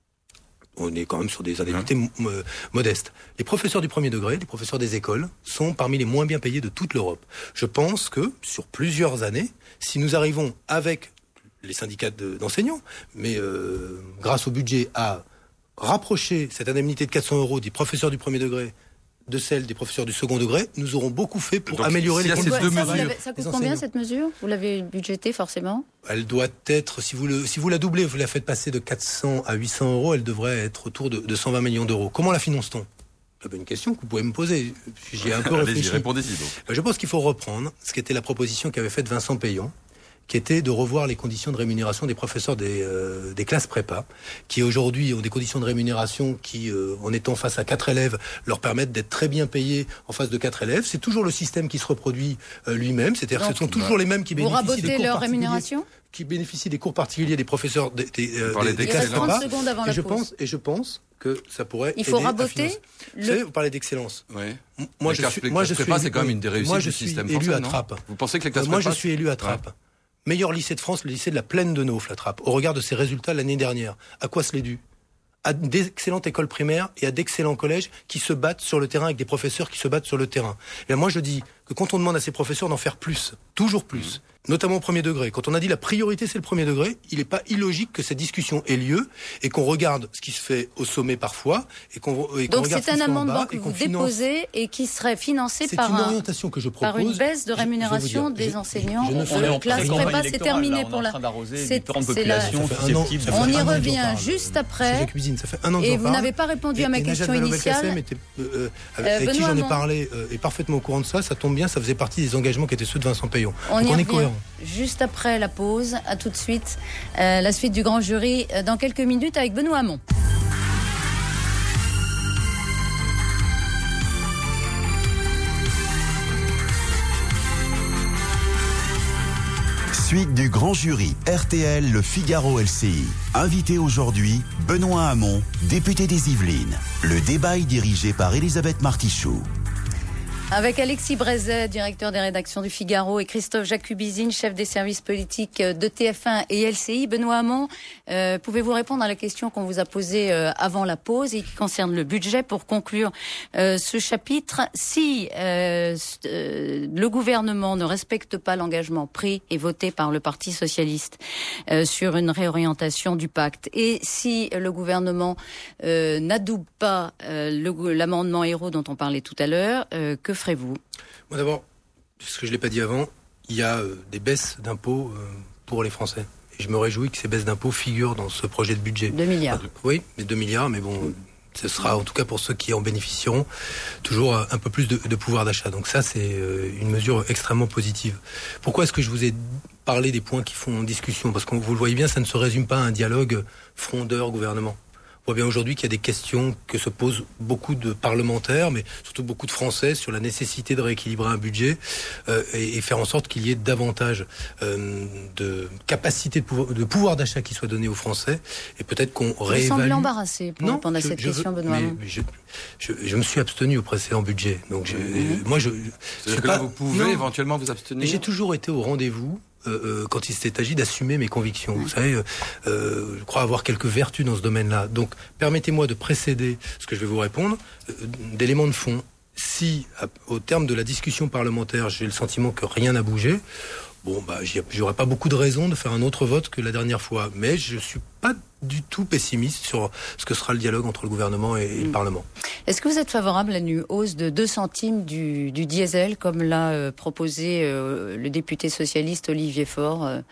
On est quand même sur des indemnités m- m- modestes. Les professeurs du premier degré, les professeurs des écoles, sont parmi les moins bien payés de toute l'Europe. Je pense que, sur plusieurs années, si nous arrivons avec les syndicats de, d'enseignants, mais euh, grâce au budget, à rapprocher cette indemnité de quatre cents euros des professeurs du premier degré de celle des professeurs du second degré, nous aurons beaucoup fait pour Donc, améliorer les conditions. Ouais, ça, ça coûte combien cette mesure ? Vous l'avez budgétée forcément ? Elle doit être, si vous, le, si vous la doublez, vous la faites passer de quatre cents à huit cents euros, elle devrait être autour de, de cent vingt millions d'euros. Comment la finance-t-on ? C'est une question que vous pouvez me poser. J'y ai un peu réfléchi. Répondez-y donc. Je pense qu'il faut reprendre ce qui était la proposition qu'avait faite Vincent Payon, qui était de revoir les conditions de rémunération des professeurs des, euh, des classes prépa, qui aujourd'hui ont des conditions de rémunération qui, euh, en étant face à quatre élèves, leur permettent d'être très bien payés en face de quatre élèves. C'est toujours le système qui se reproduit euh, lui-même, c'est-à-dire que ce sont toujours les mêmes qui bénéficient des cours leur rémunération qui bénéficient des cours particuliers des professeurs des, des, euh, des, des classes prépa. Et je pense, et je pense que ça pourrait. Il faut raboter. Le... Vous savez, vous parlez d'excellence. Oui. Moi, je suis, moi, je suis, c'est quand même une des réussites du système français. Moi, je suis élu à Trappes. Vous pensez que les classes Moi, je suis élu à Trappes. Meilleur lycée de France, le lycée de la Plaine de Nauf, la Trappe, au regard de ses résultats l'année dernière. À quoi cela est dû ? À d'excellentes écoles primaires et à d'excellents collèges qui se battent sur le terrain avec des professeurs qui se battent sur le terrain. Et moi, je dis que quand on demande à ces professeurs d'en faire plus, toujours plus, mmh. notamment au premier degré, quand on a dit la priorité c'est le premier degré, il n'est pas illogique que cette discussion ait lieu et qu'on regarde ce qui se fait au sommet parfois et qu'on, et qu'on Donc regarde c'est un amendement que vous déposez et qui serait financé c'est par, une un, orientation que je propose. par une baisse de rémunération je, je dire, des enseignants. Je, je on ne classe prépa, c'est terminé pour la. C'est, c'est la... On y revient juste après. Cuisine, ça fait un an que et j'en vous parle. n'avez pas répondu et, à ma question initiale. Était, euh, avec euh, qui j'en ai parlé euh, est parfaitement au courant de ça. Ça tombe bien, ça faisait partie des engagements qui étaient ceux de Vincent Payon. On Donc y on revient est cohérent. Juste après la pause. À tout de suite. Euh, la suite du grand jury euh, dans quelques minutes avec Benoît Hamon. Suite du grand jury R T L Le Figaro L C I. Invité aujourd'hui, Benoît Hamon, député des Yvelines. Le débat est dirigé par Elisabeth Martichoux. Avec Alexis Brézet, directeur des rédactions du Figaro, et Christophe Jacubizine, chef des services politiques de T F un et L C I. Benoît Hamon, euh, pouvez-vous répondre à la question qu'on vous a posée euh, avant la pause et qui concerne le budget pour conclure euh, ce chapitre ? Si euh, euh, le gouvernement ne respecte pas l'engagement pris et voté par le Parti socialiste euh, sur une réorientation du pacte, et si le gouvernement euh, n'adoube pas euh, le, l'amendement Hérault dont on parlait tout à l'heure, euh, que ferez-vous ? Moi d'abord, ce que je ne l'ai pas dit avant, il y a euh, des baisses d'impôts euh, pour les Français. Et je me réjouis que ces baisses d'impôts figurent dans ce projet de budget. deux milliards. Enfin, oui, mais deux milliards, mais bon, ce sera en tout cas pour ceux qui en bénéficieront toujours un peu plus de, de pouvoir d'achat. Donc ça, c'est euh, une mesure extrêmement positive. Pourquoi est-ce que je vous ai parlé des points qui font discussion ? Parce que vous le voyez bien, ça ne se résume pas à un dialogue frondeur-gouvernement. On voit bien aujourd'hui qu'il y a des questions que se posent beaucoup de parlementaires, mais surtout beaucoup de Français, sur la nécessité de rééquilibrer un budget euh, et, et faire en sorte qu'il y ait davantage euh, de capacité de pouvoir, de pouvoir d'achat qui soit donné aux Français. Et peut-être qu'on Vous réévalue... Vous semblez embarrassé pour non, répondre à je, cette je question, veux, Benoît. Mais, je, je, je me suis abstenu au précédent budget. Donc je, mmh. moi, je... C'est-à-dire que là, vous pouvez non, éventuellement vous abstenir. J'ai toujours été au rendez-vous. Euh, euh, quand il s'est agi d'assumer mes convictions. Vous savez, euh, euh, je crois avoir quelques vertus dans ce domaine-là. Donc, permettez-moi de précéder ce que je vais vous répondre euh, d'éléments de fond. Si, à, au terme de la discussion parlementaire, j'ai le sentiment que rien n'a bougé, bon, bah, j'aurais pas beaucoup de raisons de faire un autre vote que la dernière fois. Mais je suis pas du tout pessimiste sur ce que sera le dialogue entre le gouvernement et, et mmh. le Parlement. Est-ce que vous êtes favorable à une hausse de deux centimes du, du diesel, comme l'a euh, proposé euh, le député socialiste Olivier Faure euh,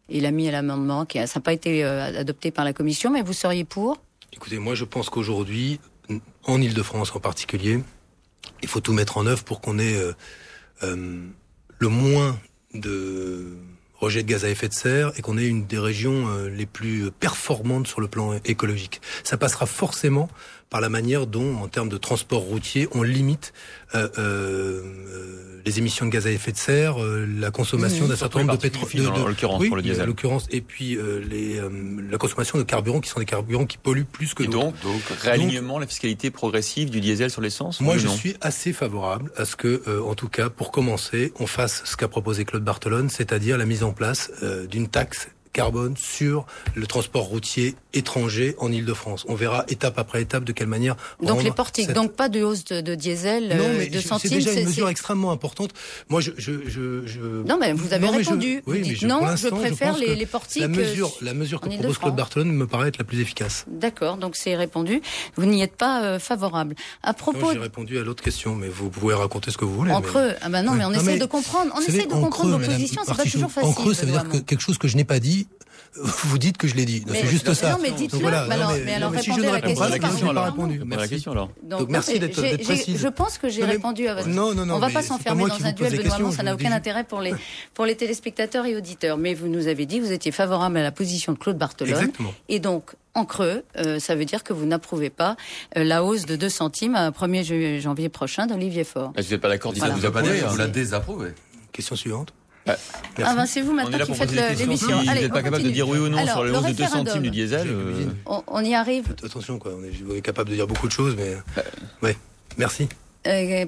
Il a mis l'amendement, qui a, ça n'a pas été euh, adopté par la Commission, mais vous seriez pour ? Écoutez, moi je pense qu'aujourd'hui, en Ile-de-France en particulier, il faut tout mettre en œuvre pour qu'on ait euh, euh, le moins de rejets de gaz à effet de serre et qu'on ait une des régions euh, les plus performantes sur le plan écologique. Ça passera forcément par la manière dont, en termes de transport routier, on limite euh, euh, les émissions de gaz à effet de serre, euh, la consommation mmh, d'un certain nombre de pétrole, de, de, en l'occurrence oui, pour le diesel, en l'occurrence, et puis euh, les, euh, la consommation de carburants qui sont des carburants qui polluent plus que et d'autres. Donc, donc réalignement, la fiscalité progressive du diesel sur l'essence. Moi, ou je non suis assez favorable à ce que, euh, en tout cas, pour commencer, on fasse ce qu'a proposé Claude Barthelone, c'est-à-dire la mise en place euh, d'une taxe carbone sur le transport routier étranger en Ile-de-France. On verra étape après étape de quelle manière. Donc les portiques, cette... donc pas de hausse de, de diesel, non, mais de centimes. C'est déjà une c'est, mesure c'est... extrêmement importante. Moi, je, je, je, je... non, mais vous avez non, répondu. Je... Oui, vous dites je, non, je préfère je les, les portiques. La mesure, la mesure que propose Claude Barthelone me paraît être la plus efficace. D'accord, donc c'est répondu. Vous n'y êtes pas euh, favorable. À propos, non, j'ai répondu à l'autre question, mais vous pouvez raconter ce que vous voulez. En mais... creux, ah ben non, ouais. mais on non, essaie mais de comprendre. On essaie de comprendre vos positions. C'est pas toujours facile. En creux, ça veut dire que quelque chose que je n'ai pas dit. Vous dites que je l'ai dit. Mais, c'est juste non, ça. Non, mais dites-le. Voilà, mais alors, mais alors mais répondez si je ne à la question. pas, la question, alors. pas répondu. Merci. La question, alors. Donc, Donc merci d'être, d'être précise. Je pense que j'ai non, mais, répondu à votre. Non, non, non. On ne va pas s'enfermer dans un duel, Benoît Hamon. Ça n'a aucun intérêt pour les pour les téléspectateurs et auditeurs. Mais vous nous avez dit que vous étiez favorable à la position de Claude Barthelone. Exactement. Et donc, en creux, euh, ça veut dire que vous n'approuvez pas euh, la hausse de deux centimes à premier janvier prochain d'Olivier Faure. Vous n'êtes pas d'accord, voilà. Vous approuvez, vous la désapprouvez. Question suivante. Ah ben c'est vous maintenant qui faites l'émission. Si Allez, vous n'êtes pas capable de dire oui ou non Alors, sur la hausse de deux centimes du diesel. Euh... On, on y arrive. Attention quoi, on est, on est capable de dire beaucoup de choses, mais euh... ouais. Merci. Euh...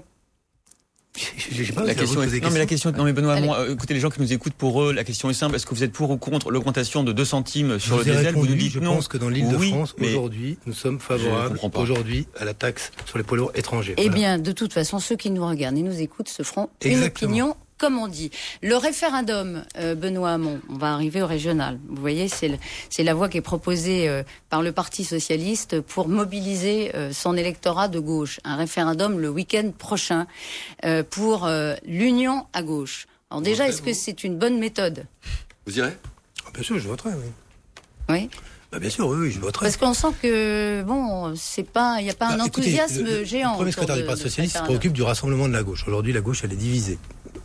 J'ai pas la question est... Non mais la question, non mais Benoît Hamon, euh, écoutez les gens qui nous écoutent, pour eux la question est simple, est-ce que vous êtes pour ou contre l'augmentation de deux centimes sur je le diesel? Répondu, vous nous dites je non. pense que dans l'Île-de-France oui, aujourd'hui, nous sommes favorables aujourd'hui à la taxe sur les poids lourds étrangers. Eh voilà. bien, de toute façon, ceux qui nous regardent et nous écoutent se feront Exactement. une opinion. Comme on dit, le référendum, euh, Benoît Hamon, on va arriver au régional. Vous voyez, c'est, le, c'est la voie qui est proposée euh, par le Parti socialiste pour mobiliser euh, son électorat de gauche. Un référendum le week-end prochain euh, pour euh, l'union à gauche. Alors déjà, est-ce que c'est une bonne méthode? Vous irez? Ah, bien sûr, je voterai, oui. Oui. Bah bien sûr, oui, oui, je voterai. Parce qu'on sent que bon, c'est pas, il n'y a pas bah, un enthousiasme écoutez, le, géant. Le premier secrétaire du Parti socialiste se préoccupe du rassemblement de la gauche. Aujourd'hui, la gauche, elle est divisée.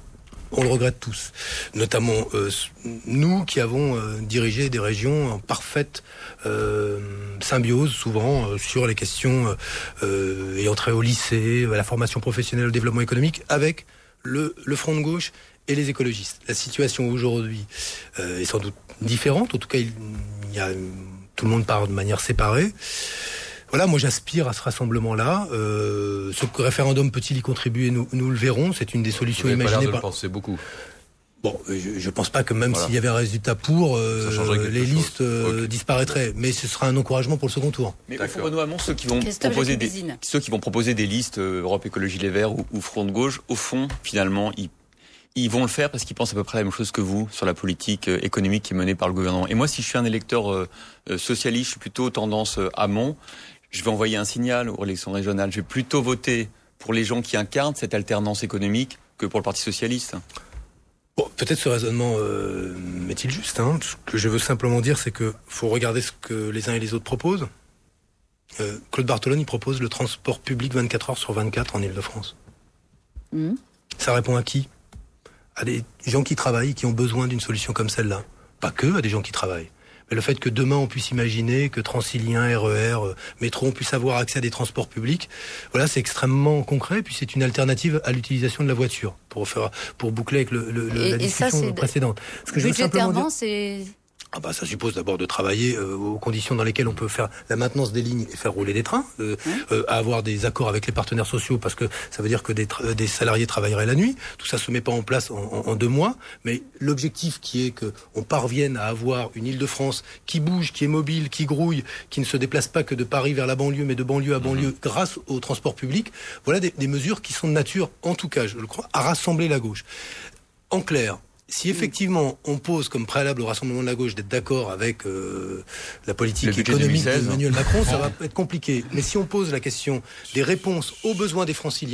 On le regrette tous, notamment euh, nous qui avons euh, dirigé des régions en parfaite euh, symbiose, souvent euh, sur les questions euh, ayant trait au lycée, à la formation professionnelle, au développement économique, avec le, le front de gauche et les écologistes. La situation aujourd'hui euh, est sans doute différente, en tout cas il, il y a, tout le monde part de manière séparée. Voilà, moi j'aspire à ce rassemblement-là. Euh, ce référendum peut-il y contribuer? Nous, nous le verrons. C'est une des solutions Vous imaginées. Pas l'air de par... le penser beaucoup. Bon, je, je pense pas que même voilà. s'il y avait un résultat pour, euh, les chose. listes euh, okay. disparaîtraient. Mais ce sera un encouragement pour le second tour. Mais au fond, Benoît Hamon, ceux qui vont proposer des, ceux qui vont proposer des listes euh, Europe Écologie Les Verts ou, ou Front de Gauche, au fond, finalement, ils Ils vont le faire parce qu'ils pensent à peu près la même chose que vous sur la politique euh, économique qui est menée par le gouvernement. Et moi, si je suis un électeur euh, euh, socialiste, je suis plutôt tendance euh, Hamon. Je vais envoyer un signal aux élections régionales. Je vais plutôt voter pour les gens qui incarnent cette alternance économique que pour le Parti socialiste. Bon, peut-être ce raisonnement euh, est-il juste. Hein. Ce que je veux simplement dire, c'est que faut regarder ce que les uns et les autres proposent. Euh, Claude Barthelone, il propose le transport public vingt-quatre heures sur vingt-quatre en Ile-de-France. Mmh. Ça répond à qui? À des gens qui travaillent, qui ont besoin d'une solution comme celle-là. Pas que à des gens qui travaillent. Mais le fait que demain on puisse imaginer que Transilien, R E R, métro, on puisse avoir accès à des transports publics, voilà, c'est extrêmement concret. Puis c'est une alternative à l'utilisation de la voiture pour faire, pour boucler avec le, le, et, la discussion et ça, précédente. Ce que je veux simplement dire, c'est Ah bah ça suppose d'abord de travailler euh, aux conditions dans lesquelles on peut faire la maintenance des lignes et faire rouler des trains, euh, mmh. euh, à avoir des accords avec les partenaires sociaux parce que ça veut dire que des, tra- des salariés travailleraient la nuit. Tout ça se met pas en place en, en, en deux mois, mais l'objectif qui est que on parvienne à avoir une Île-de-France qui bouge, qui est mobile, qui grouille, qui ne se déplace pas que de Paris vers la banlieue, mais de banlieue à banlieue mmh. grâce au transport public. Voilà des, des mesures qui sont de nature, en tout cas, je le crois, à rassembler la gauche. En clair. Si effectivement on pose comme préalable au rassemblement de la gauche d'être d'accord avec euh, la politique économique d'Emmanuel Macron, ça va être compliqué. Mais si on pose la question des réponses aux besoins des Franciliens,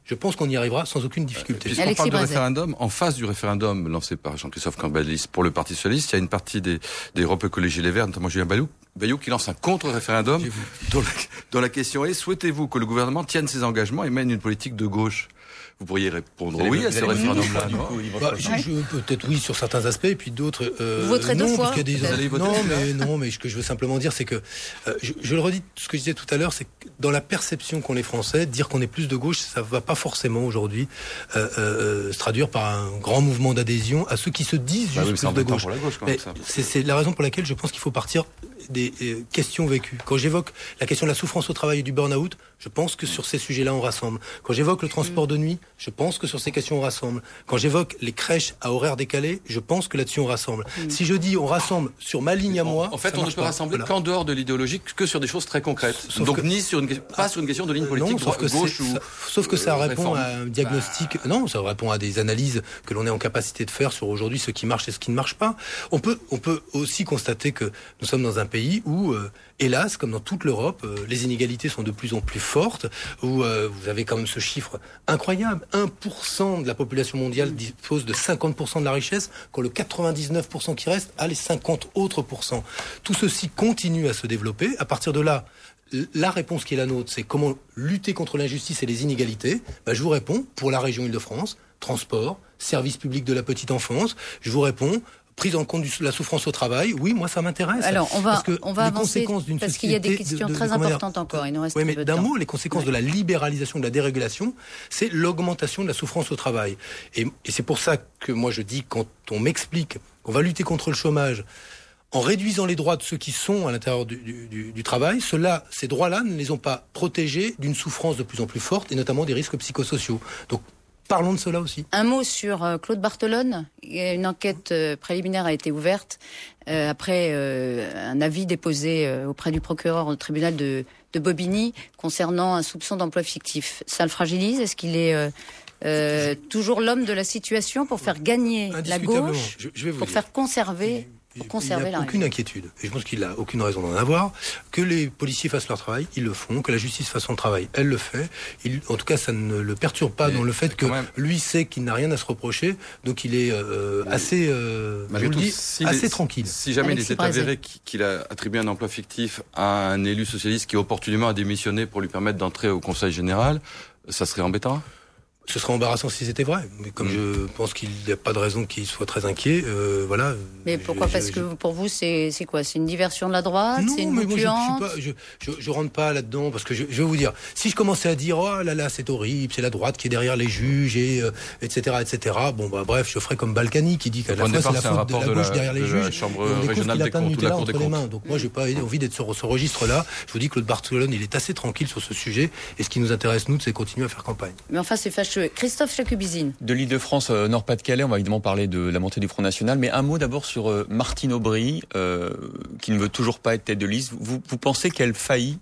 Je pense qu'on y arrivera sans aucune difficulté. Puisqu'on Alexis parle de Brazet. référendum, en face du référendum lancé par Jean-Christophe Cambadélis pour le Parti socialiste, il y a une partie des, des Europe Écologie Les Verts, notamment Julien Bayou, Bayou qui lance un contre-référendum dont la, dont la question est, souhaitez-vous que le gouvernement tienne ses engagements et mène une politique de gauche ? Vous pourriez répondre Vous oui allez- à vous ce allez- référendum-là, du non coup, Yves Bah, Rochefort. je, je- peut-être oui sur certains aspects, et puis d'autres euh, Vous voterez deux non, fois, parce qu'il y a des peut-être. Vous allez voter non, celui-là mais non, mais ce que je veux simplement dire, c'est que euh, je, je le redis, ce que je disais tout à l'heure, c'est que dans la perception qu'ont les Français, dire qu'on est plus de gauche, ça va pas forcément aujourd'hui euh, euh, se traduire par un grand mouvement d'adhésion à ceux qui se disent Bah juste oui, mais c'est plus de embêtant gauche. pour la gauche, quand même, Mais ça. c'est, c'est la raison pour laquelle je pense qu'il faut partir des euh, questions vécues. Quand j'évoque la question de la souffrance au travail et du burn-out, je pense que sur ces sujets-là, on rassemble. Quand j'évoque le transport de nuit, je pense que sur ces questions, on rassemble. Quand j'évoque les crèches à horaires décalés, je pense que là-dessus, on rassemble. Si je dis on rassemble sur ma ligne à moi... En fait, ça on ne marche peut pas. rassembler Voilà. qu'en dehors de l'idéologique, que sur des choses très concrètes. Sauf Donc que- ni sur une, pas sur une question de ligne Euh, politique, non, sauf que gauche c'est- ou ça, sauf que ça euh, répond réforme. à un diagnostic. Non, ça répond à des analyses que l'on est en capacité de faire sur aujourd'hui ce qui marche et ce qui ne marche pas. On peut, on peut aussi constater que nous sommes dans un pays où, euh, hélas, comme dans toute l'Europe, euh, les inégalités sont de plus en plus fortes. Où euh, vous avez quand même ce chiffre incroyable. un pour cent de la population mondiale dispose de cinquante pour cent de la richesse, quand le quatre-vingt-dix-neuf pour cent qui reste a les cinquante autres pourcents. Tout ceci continue à se développer. À partir de là, la réponse qui est la nôtre, c'est comment lutter contre l'injustice et les inégalités. Ben, je vous réponds, pour la région Île-de-France, transport, service public de la petite enfance. Je vous réponds, prise en compte de la souffrance au travail. Oui, moi, ça m'intéresse. Alors, on va, Parce que on va les avancer conséquences d'une parce qu'il y a des société questions de- de- très comment dire, importantes encore. Il nous reste oui, un mais peu de d'un temps. mot, les conséquences de la libéralisation, de la dérégulation, c'est l'augmentation de la souffrance au travail. Et, et c'est pour ça que moi je dis, quand on m'explique qu'on va lutter contre le chômage, en réduisant les droits de ceux qui sont à l'intérieur du, du, du, du travail, ceux-là, ces droits-là ne les ont pas protégés d'une souffrance de plus en plus forte, et notamment des risques psychosociaux. Donc, parlons de cela aussi. Un mot sur euh, Claude Barthelone. Une enquête euh, préliminaire a été ouverte euh, après euh, un avis déposé euh, auprès du procureur au tribunal de, de Bobigny concernant un soupçon d'emploi fictif. Ça le fragilise ? Est-ce qu'il est euh, euh, toujours l'homme de la situation pour faire gagner la Indiscutablement. gauche, Je, je vais vous pour dire. faire conserver, pour Il conserver n'y la a aucune région. inquiétude, et je pense qu'il n'a aucune raison d'en avoir, que les policiers fassent leur travail, ils le font, que la justice fasse son travail, elle le fait. Il, en tout cas, ça ne le perturbe pas Mais dans le fait que quand même- lui sait qu'il n'a rien à se reprocher, donc il est euh, assez, euh, je Malgré vous le tout, dis, s'il assez est- tranquille. Si jamais Alexis il était Brazet. avéré qu'il qu'il a attribué un emploi fictif à un élu socialiste qui opportunément a démissionné pour lui permettre d'entrer au Conseil général, ça serait embêtant ? Ce serait embarrassant si c'était vrai, mais comme je pense qu'il n'y a pas de raison qu'il soit très inquiet, euh, voilà. Mais pourquoi ? Je- Parce je- que pour vous, c'est c'est quoi ? C'est une diversion de la droite ? Non, C'est une mais moi je, concluante je, suis pas, je, je, je rentre pas là-dedans parce que je, je vais vous dire, si je commençais à dire oh là là c'est horrible, c'est la droite qui est derrière les juges et euh, et cetera et cetera. Bon bah bref, je ferai comme Balkany qui dit qu'à Le la point de fois c'est départ, la c'est un faute de rapport la de gauche la- derrière les de la juges. Chambre et on découvre régionale qu'il a des plein de comptes, ou la Nutella Cour des entre les comptes. mains. Donc moi j'ai pas envie d'être sur ce registre-là. Je vous dis que Claude Barthelone il est assez tranquille sur ce sujet et ce qui nous intéresse nous, c'est continuer à faire campagne. Mais enfin, c'est fâcheux. Christophe Chacubizine. De l'Île-de-France, euh, Nord-Pas-de-Calais, on va évidemment parler de la montée du Front National, mais un mot d'abord sur euh, Martine Aubry, euh, qui ne veut toujours pas être tête de liste. Vous, vous pensez qu'elle faillit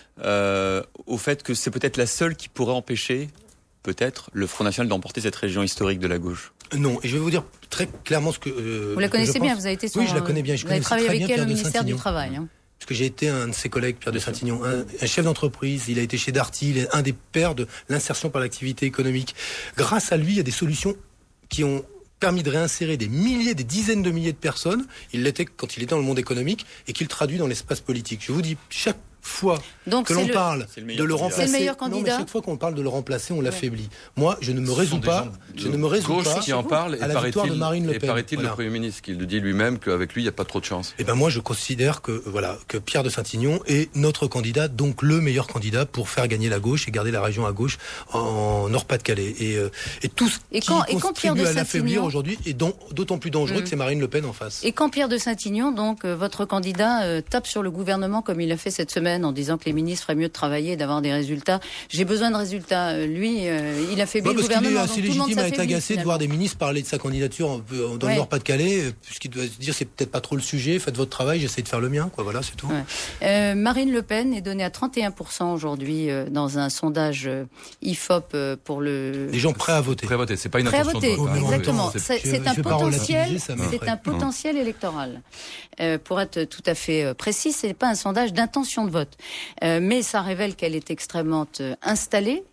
euh, au fait que c'est peut-être la seule qui pourrait empêcher, peut-être, le Front National d'emporter cette région historique de la gauche? Non, et je vais vous dire très clairement ce que. Euh, Vous la que connaissez je bien, pense. vous avez été son... Oui, je la connais bien. Je vous avez connais travaillé très avec bien elle au Pierre de ministère du Saint-Ignon. Travail. Hein. Parce que j'ai été un de ses collègues, Pierre de Saint-Ignon, un, un chef d'entreprise, il a été chez Darty, il est un des pères de l'insertion par l'activité économique. Grâce à lui, il y a des solutions qui ont permis de réinsérer des milliers, des dizaines de milliers de personnes. Il l'était quand il était dans le monde économique et qu'il traduit dans l'espace politique. Je vous dis, chaque fois Donc, que c'est l'on le- parle c'est le de le meilleur candidat. remplacer, C'est le meilleur non, mais candidat. chaque fois qu'on parle de le remplacer, on l'affaiblit. Moi, je ne me Ce sont résous des pas, gens je ne me résous gauche pas qui en parle et à la victoire de paraît-il Marine Le et Pen. paraît-il Voilà. le Premier ministre qui le dit lui-même qu'avec lui il n'y a pas trop de chance. Eh ben moi je considère que voilà que Pierre de Saint-Ignon est notre candidat, donc le meilleur candidat pour faire gagner la gauche et garder la région à gauche en Nord-Pas-de-Calais. Et, euh, et tout ce Et qui quand- et quand Pierre contribue de à l'affaiblir Saint-Ignon- aujourd'hui est donc d'autant plus dangereux Mm. que c'est Marine Le Pen en face. Et quand Pierre de Saint-Ignon, donc euh, votre candidat, euh, tape sur le gouvernement comme il l'a fait cette semaine en disant que les ministres feraient mieux de travailler et d'avoir des résultats. J'ai besoin de résultats. Euh, Lui, euh, il affaiblit Non, le parce qu'il est gouvernement. assez donc tout le monde légitime à être s'affaiblit, agacé de finalement. voir des ministres parler de sa candidature un peu dans Ouais. le Nord-Pas-de-Calais, euh, puisqu'il doit se dire c'est peut-être pas trop le sujet, faites votre travail, j'essaie de faire le mien, quoi. Voilà, c'est tout. Ouais. Euh, Marine Le Pen est donnée à trente et un pour cent aujourd'hui euh, dans un sondage euh, I F O P euh, pour le... Les gens prêts à voter. Prévoté, c'est pas une Prêt à intention de voter, vote. hein. exactement. C'est- C'est je- c'est je un vais pas potentiel, relativiser, ça m'effraie. c'est un potentiel électoral. Euh, pour être tout à fait euh, précis, c'est pas un sondage d'intention de vote, Euh, mais ça révèle qu'elle est extrêmement euh, installée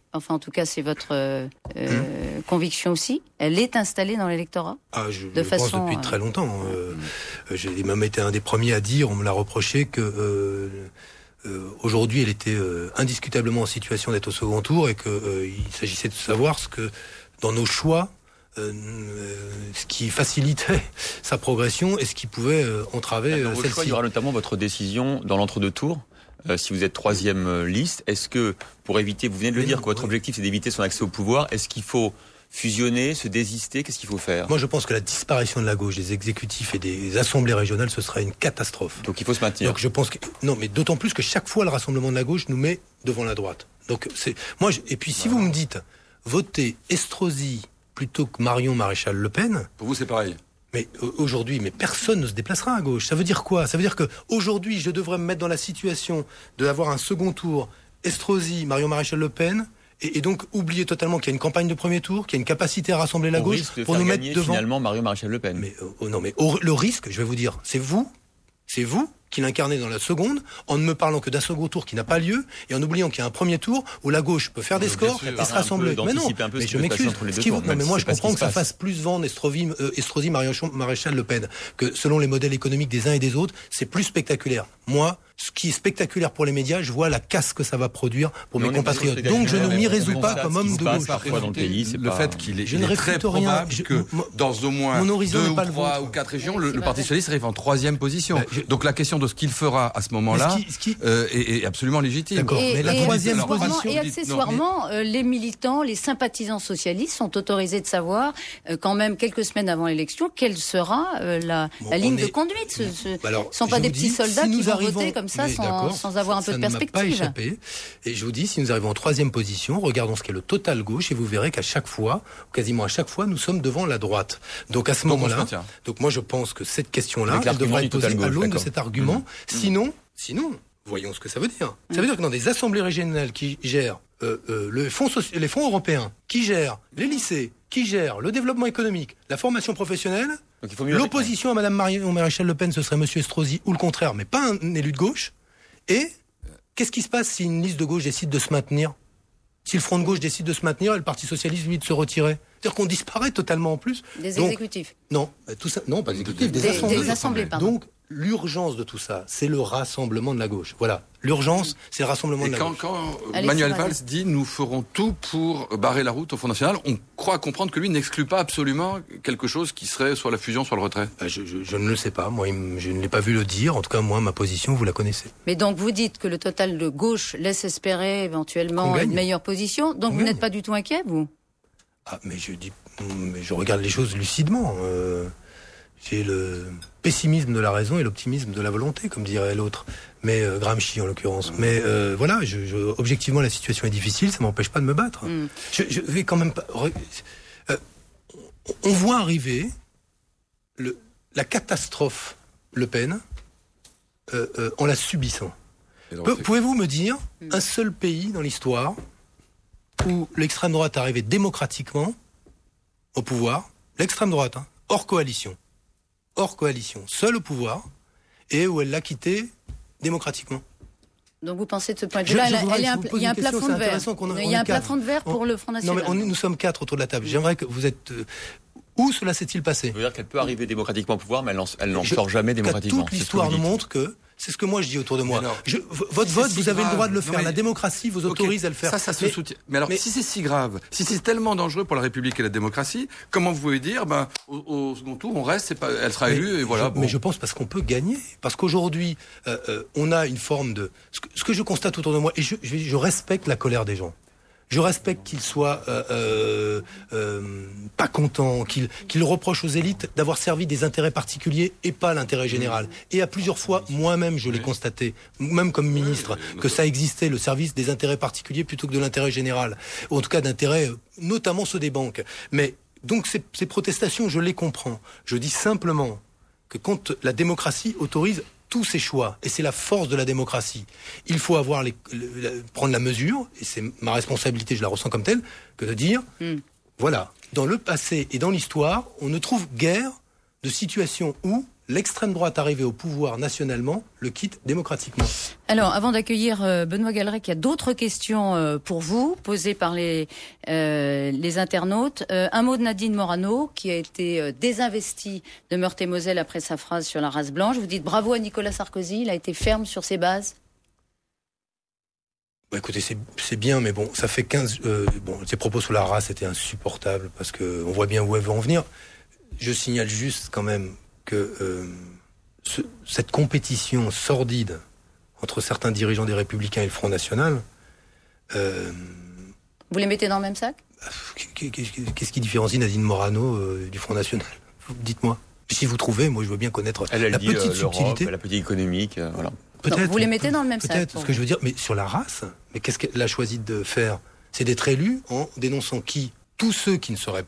Enfin, en tout cas, c'est votre euh, Hum. conviction aussi. Elle est installée dans l'électorat. Ah, je De le façon, pense depuis euh, très longtemps. Euh, j'ai même été un des premiers à dire, on me l'a reproché, que euh, euh, aujourd'hui elle était euh, indiscutablement en situation d'être au second tour et que euh, il s'agissait de savoir ce que dans nos choix, euh, euh, ce qui facilitait sa progression et ce qui pouvait euh, entraver Dans euh, vos choix, il celle-ci. y aura notamment votre décision dans l'entre-deux tours. Euh, si vous êtes troisième euh, liste, est-ce que, pour éviter, vous venez de le Mais dire, non, que votre oui. objectif c'est d'éviter son accès au pouvoir, est-ce qu'il faut fusionner, se désister, qu'est-ce qu'il faut faire? Moi, je pense que la disparition de la gauche, des exécutifs et des assemblées régionales, ce serait une catastrophe. Donc il faut se maintenir. Donc je pense que non, mais d'autant plus que chaque fois le rassemblement de la gauche nous met devant la droite. Donc c'est moi je... et puis si vous me dites votez Estrosi plutôt que Marion Maréchal Le Pen, Pour vous, c'est pareil. mais euh, aujourd'hui, mais personne ne se déplacera à gauche. Ça veut dire quoi? Ça veut dire que aujourd'hui, je devrais me mettre dans la situation d'avoir un second tour Estrosi, Marion Maréchal Le Pen. Et, et donc oublier totalement qu'il y a une campagne de premier tour, qu'il y a une capacité à rassembler la Au gauche risque de pour faire nous gagner mettre devant. finalement Marion Maréchal Le Pen. Mais euh, oh non, mais au- le risque, je vais vous dire, c'est vous, c'est vous qui l'incarnez dans la seconde, en ne me parlant que d'un second tour qui n'a pas lieu, et en oubliant qu'il y a un premier tour où la gauche peut faire des bien scores sûr. et se Préparer un rassembler. peu, Mais non, d'anticiper un peu ce mais qui je peut se passer m'excuse. entre les deux Ce qui- tours, non, même mais si moi c'est je pas ce comprends qui que se ça passe. fasse plus vendre Estrosi, euh, Estrosi Marion- Maréchal Le Pen, que selon les modèles économiques des uns et des autres, c'est plus spectaculaire. Moi, ce qui est spectaculaire pour les médias, je vois la casse que ça va produire pour Mais mes on est compatriotes. plus Donc je ne solidaire, m'y mais résous on pas constate comme ce qui homme se de passe gauche. parfois dans le pays, c'est le pas- fait qu'il est, Je il ne est très réfute rien. probable Je- que moi- dans au moins mon horizon deux n'est ou pas le trois vôtre. ou quatre régions, Ouais, le, c'est le Parti vrai. socialiste arrive en troisième position. Bah, je- Donc la question de ce qu'il fera à ce moment-là Mais ce qui- ce qui- euh, est, est absolument légitime. D'accord. Et, mais la et troisième accessoirement, position, et dites- non, accessoirement, euh, les militants, les sympathisants socialistes sont autorisés de savoir, euh, quand même quelques semaines avant l'élection, quelle sera euh, la, Bon, la on ligne de est- conduite. Ce, ce Bah alors, sont pas je des vous petits dis, soldats si qui nous vont arrivons- voter comme ça mais sans, d'accord, sans avoir un ça peu de ne m'a pas perspective. échappé. Et je vous dis, si nous arrivons en troisième position, regardons ce qu'est le total gauche et vous verrez qu'à chaque fois, ou quasiment à chaque fois, nous sommes devant la droite. Donc à ce Donc on se moment-là, maintient. donc moi je pense que cette question-là, Avec elle l'argument devrait du être posée total à gauche, l'aune de d'accord. cet argument. Mmh. Sinon, sinon, voyons ce que ça veut dire. Ça veut dire que dans des assemblées régionales qui gèrent euh, euh, le fonds soci- les fonds européens, qui gèrent les lycées, qui gèrent le développement économique, la formation professionnelle, Donc il faut mieux l'opposition à Madame Marion Maréchal Le Pen, ce serait Monsieur Estrosi ou le contraire, mais pas un élu de gauche. Et qu'est-ce qui se passe si une liste de gauche décide de se maintenir? Si le front de gauche décide de se maintenir et le Parti socialiste, lui, de se retirer? C'est-à-dire qu'on disparaît totalement en plus. Des Donc, exécutifs. non, bah, tout ça, non, pas des exécutifs, des, Des- assemblées. des assemblées, pardon. Donc, l'urgence de tout ça, c'est le rassemblement de la gauche. Voilà. L'urgence, c'est le rassemblement Et de la quand, gauche. quand euh, Alexis Manuel Mazet. Valls dit nous ferons tout pour barrer la route au Front National, on croit comprendre que lui n'exclut pas absolument quelque chose qui serait soit la fusion, soit le retrait. Bah, je, je- je ne le sais pas. Moi, il me- je ne l'ai pas vu le dire. En tout cas, moi, ma position, vous la connaissez. Mais donc vous dites que le total de gauche laisse espérer éventuellement Qu'on gagne. une meilleure position. Donc Qu'on vous gagne. n'êtes pas du tout inquiet, vous? Ah, mais je dis, mais je regarde les choses lucidement. Euh, j'ai le pessimisme de la raison et l'optimisme de la volonté, comme dirait l'autre. Mais euh, Gramsci en l'occurrence. Mais euh, voilà, je, je, objectivement, la situation est difficile. Ça m'empêche pas de me battre. Mm. Je, je vais quand même pas. re- euh, on voit arriver le, la catastrophe Le Pen euh, euh, en la subissant. Et donc, Pe- c'est- Pouvez-vous me dire un seul pays dans l'histoire où l'extrême droite est arrivée démocratiquement au pouvoir, l'extrême droite, hein, hors coalition, hors coalition, seule au pouvoir, et où elle l'a quitté démocratiquement? Donc vous pensez de ce point de Je- vue-là, je elle- voudrais elle est que un vous pla- posiez il y a un une question, plafond c'est de verre. intéressant qu'on- Il on y a est un quatre. plafond de verre pour On- le Front Non, National. mais on est- nous sommes quatre autour de la table. J'aimerais que vous êtes... euh, où cela s'est-il passé? Ça veut dire qu'elle peut arriver démocratiquement au pouvoir, mais elle n'en- elle n'en Je- sort jamais Qu'à démocratiquement. toute C'est ce que l'histoire vous nous dites. montre que c'est ce que moi je dis autour de moi. Mais alors, Je- v- votre si vote, c'est vous si avez le grave, droit de le non, faire. mais- La démocratie vous Ok, autorise à le faire. Ça, ça se Mais- soutient. Mais alors, mais- si c'est si grave, si c'est tellement dangereux pour la République et la démocratie, comment vous pouvez dire, ben, au, au second tour, on reste, c'est pas, elle sera Mais élue et voilà. je- bon. Mais je pense parce qu'on peut gagner. Parce qu'aujourd'hui, euh, euh, on a une forme de... Ce que, ce que je constate autour de moi, et je, je, je respecte la colère des gens. Je respecte qu'ils soient euh, euh, euh, pas contents, qu'ils qu'ils reprochent aux élites d'avoir servi des intérêts particuliers et pas l'intérêt général. Et à plusieurs fois, moi-même, je l'ai constaté, même comme ministre, que ça existait, le service des intérêts particuliers plutôt que de l'intérêt général. Ou en tout cas d'intérêts, euh, notamment ceux des banques. Mais donc ces, ces protestations, je les comprends. Je dis simplement que quand la démocratie autorise tous ses choix, et c'est la force de la démocratie, il faut avoir les, le- le- prendre la mesure, et c'est ma responsabilité, je la ressens comme telle, que de dire, Mm. voilà, dans le passé et dans l'histoire, on ne trouve guère de situation où l'extrême droite arrivée au pouvoir nationalement le quitte démocratiquement. Alors, avant d'accueillir euh, Benoît Galleret, il y a d'autres questions euh, pour vous, posées par les, euh, les internautes. Euh, un mot de Nadine Morano, qui a été euh, désinvestie de Meurthe-et-Moselle après sa phrase sur la race blanche. Vous dites bravo à Nicolas Sarkozy, il a été ferme sur ses bases. Bah écoutez, c'est, c'est bien, mais bon, ça fait quinze... Euh, bon, ses propos sur la race étaient insupportables, parce qu'on voit bien où elle veut en venir. Je signale juste quand même que euh, ce, cette compétition sordide entre certains dirigeants des Républicains et le Front National... Euh, Vous les mettez dans le même sac ? Qu'est-ce qui différencie Nadine Morano euh, du Front National ? Dites-moi. Si vous trouvez, moi je veux bien connaître elle, elle la dit, petite euh, subtilité. La politique économique, euh, voilà. Peut-être. Non, vous les mettez dans le même sac. Peut-être. Ce que je veux dire, mais sur la race, mais qu'est-ce qu'elle a choisi de faire ? C'est d'être élue en dénonçant qui ? Tous ceux qui ne seraient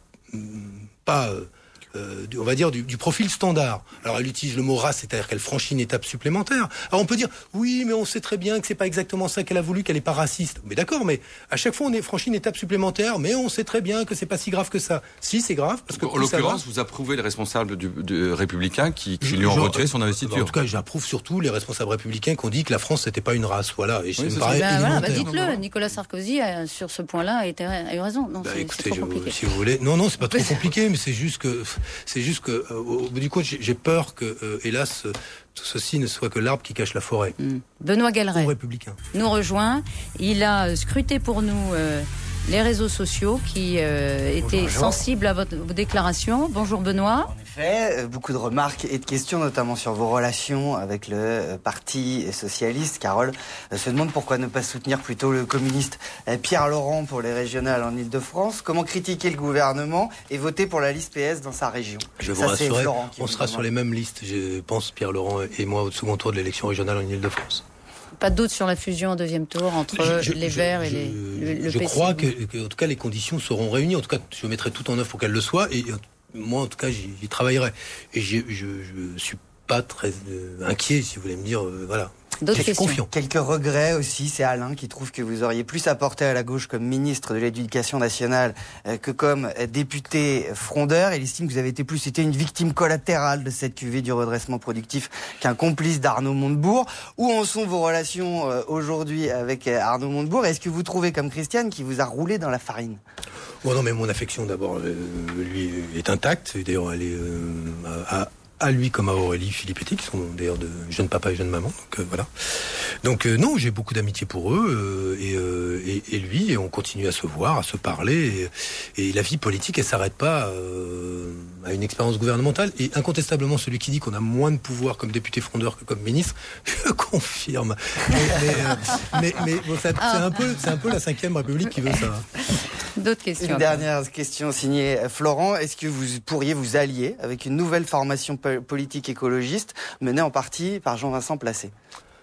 pas, euh, euh, on va dire, du, du profil standard. Alors elle utilise le mot race, c'est-à-dire qu'elle franchit une étape supplémentaire. Alors on peut dire, oui, mais on sait très bien que c'est pas exactement ça qu'elle a voulu, qu'elle n'est pas raciste. Mais d'accord, mais à chaque fois on est franchi une étape supplémentaire, mais on sait très bien que c'est pas si grave que ça. Si, c'est grave, parce que en l'occurrence, vous approuvez les responsables du, du républicain qui, qui Je, lui ont je, retiré son investiture. En tout cas, j'approuve surtout les responsables républicains qui ont dit que la France c'était pas une race. Voilà, et oui, ça me c'est paraît ben voilà, bah élémentaire. dites-le, Nicolas Sarkozy a, sur ce point-là a, été, a eu raison. Non, Bah, c'est, écoutez, c'est trop je, compliqué. si vous voulez, non, non, c'est pas trop compliqué, mais c'est juste que, c'est juste que, euh, au bout du compte, j'ai, j'ai peur que, euh, hélas, euh, tout ceci ne soit que l'arbre qui cache la forêt. Mmh. Benoît Galleret Aux républicains nous rejoint. Il a scruté pour nous euh, les réseaux sociaux qui euh, étaient Bonjour. sensibles à votre, vos déclarations. Bonjour Benoît. En effet, beaucoup de remarques et de questions, notamment sur vos relations avec le Parti socialiste. Carole se demande pourquoi ne pas soutenir plutôt le communiste Pierre Laurent pour les régionales en Ile-de-France. Comment critiquer le gouvernement et voter pour la liste P S dans sa région ? Je vous Ça, c'est rassurer, Florent qui on vous sera demande. sur les mêmes listes, je pense, Pierre Laurent et moi, au second tour de l'élection régionale en Ile-de-France. Pas de doute sur la fusion en deuxième tour entre Je- je- les je- Verts et je- les, le, le Je P C. crois que, que, en tout cas, les conditions seront réunies. En tout cas, je mettrai tout en œuvre pour qu'elles le soient. Et euh, moi, en tout cas, j'y, j'y travaillerai. Et j'y, je, je suis pas très euh, inquiet, si vous voulez me dire, euh, voilà. D'autres Je suis questions. confiant. Quelques regrets aussi, c'est Alain qui trouve que vous auriez plus apporté à la gauche comme ministre de l'Éducation nationale euh, que comme euh, député frondeur. Il estime que vous avez été plus été une victime collatérale de cette cuvée du redressement productif qu'un complice d'Arnaud Montebourg. Où en sont vos relations euh, aujourd'hui avec euh, Arnaud Montebourg ? Est-ce que vous trouvez comme Christiane qui vous a roulé dans la farine ? Bon, non, mais mon affection, d'abord, euh, lui, est intacte. Et d'ailleurs, elle est euh, à, à lui comme à Aurélie Filippetti, qui sont d'ailleurs de jeunes papa et jeunes maman. Donc euh, voilà. Donc euh, non, j'ai beaucoup d'amitié pour eux euh, et, euh, et, et lui, et on continue à se voir, à se parler. Et, et la vie politique, elle s'arrête pas euh, à une expérience gouvernementale. Et incontestablement, celui qui dit qu'on a moins de pouvoir comme député frondeur que comme ministre, je confirme. Mais, mais, euh, mais, mais bon, ça, c'est un peu, c'est un peu la cinquième République qui veut ça. D'autres questions. Une dernière question signée Florent. Est-ce que vous pourriez vous allier avec une nouvelle formation po- politique écologiste menée en partie par Jean-Vincent Placé ?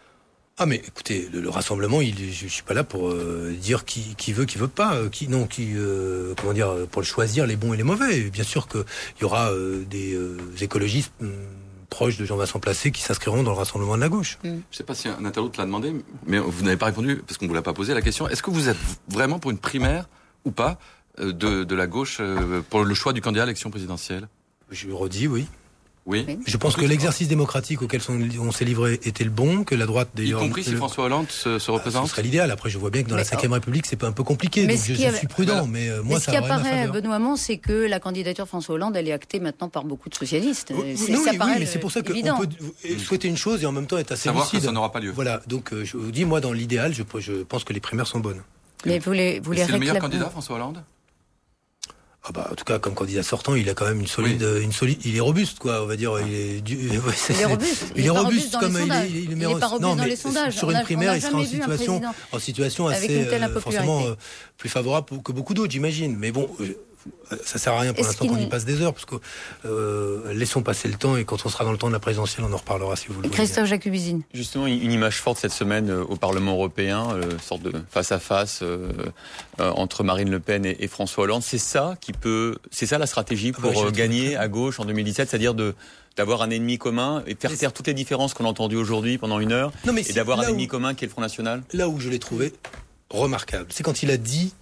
Ah mais écoutez, le, le rassemblement, il, je, je suis pas là pour euh, dire qui, qui veut, qui veut pas, euh, qui non, qui euh, comment dire, pour le choisir les bons et les mauvais. Et bien sûr que il y aura euh, des euh, écologistes hum, proches de Jean-Vincent Placé qui s'inscriront dans le rassemblement de la gauche. Mm. Je sais pas si un internaute l'a demandé, mais vous n'avez pas répondu parce qu'on vous l'a pas posé la question. Est-ce que vous êtes vraiment pour une primaire ou pas euh, de, de la gauche euh, pour le choix du candidat à l'élection présidentielle ? Je redis oui. Oui. Oui. Je pense que l'exercice démocratique auquel son- on s'est livré était le bon, que la droite Y d'ailleurs. compris si le- François Hollande se, se Ah, représente. ce serait l'idéal. Après, je vois bien que dans Mais, la cinquième République, c'est pas un peu compliqué, mais donc ce je, qui je avait- suis prudent. Voilà. Mais euh, Mais moi, ce ça qui aurait ma apparaît, faveur. Benoît Hamon, c'est que la candidature François Hollande, elle est actée maintenant par beaucoup de socialistes. Oui, C'est- non, ça oui, paraît oui, mais c'est pour ça qu'on évident. peut euh, souhaiter une chose et en même temps être assez Savoir que lucide. ça n'aura pas lieu. Voilà, donc euh, je vous dis, moi, dans l'idéal, je, je pense que les primaires sont bonnes. Mais vous les, vous Et les c'est le meilleur réclamez. candidat, François Hollande ? Ah bah, en tout cas, comme candidat sortant, il a quand même une solide, euh, une solide, il est robuste, quoi, on va dire. Il est, du, ouais, c'est- Il est robuste. Il est pas robuste dans comme les il est, sondages. il est Il numéro- est pas robuste non, dans mais les sondages. sur On une a- primaire, on a il sera en jamais vu un situation, président en situation avec assez, une telle euh, forcément, impopularité. euh, plus favorable que beaucoup d'autres, j'imagine. Mais bon, euh, ça sert à rien pour Est-ce l'instant qu'il- qu'on y passe des heures, parce que euh, laissons passer le temps et quand on sera dans le temps de la présidentielle, on en reparlera si vous le voulez. Christophe Jacubizine. Justement, une image forte cette semaine euh, au Parlement européen, euh, sorte de face à face euh, euh, entre Marine Le Pen et, et François Hollande. C'est ça qui peut, c'est ça la stratégie Ah bah, pour je euh, trouve gagner très- à gauche en deux mille dix-sept, c'est-à-dire de d'avoir un ennemi commun et faire Mais taire toutes les différences qu'on a entendues aujourd'hui pendant une heure, Non, mais et c'est d'avoir un là ennemi où- commun qui est le Front National. Là où je l'ai trouvé remarquable, c'est quand il a dit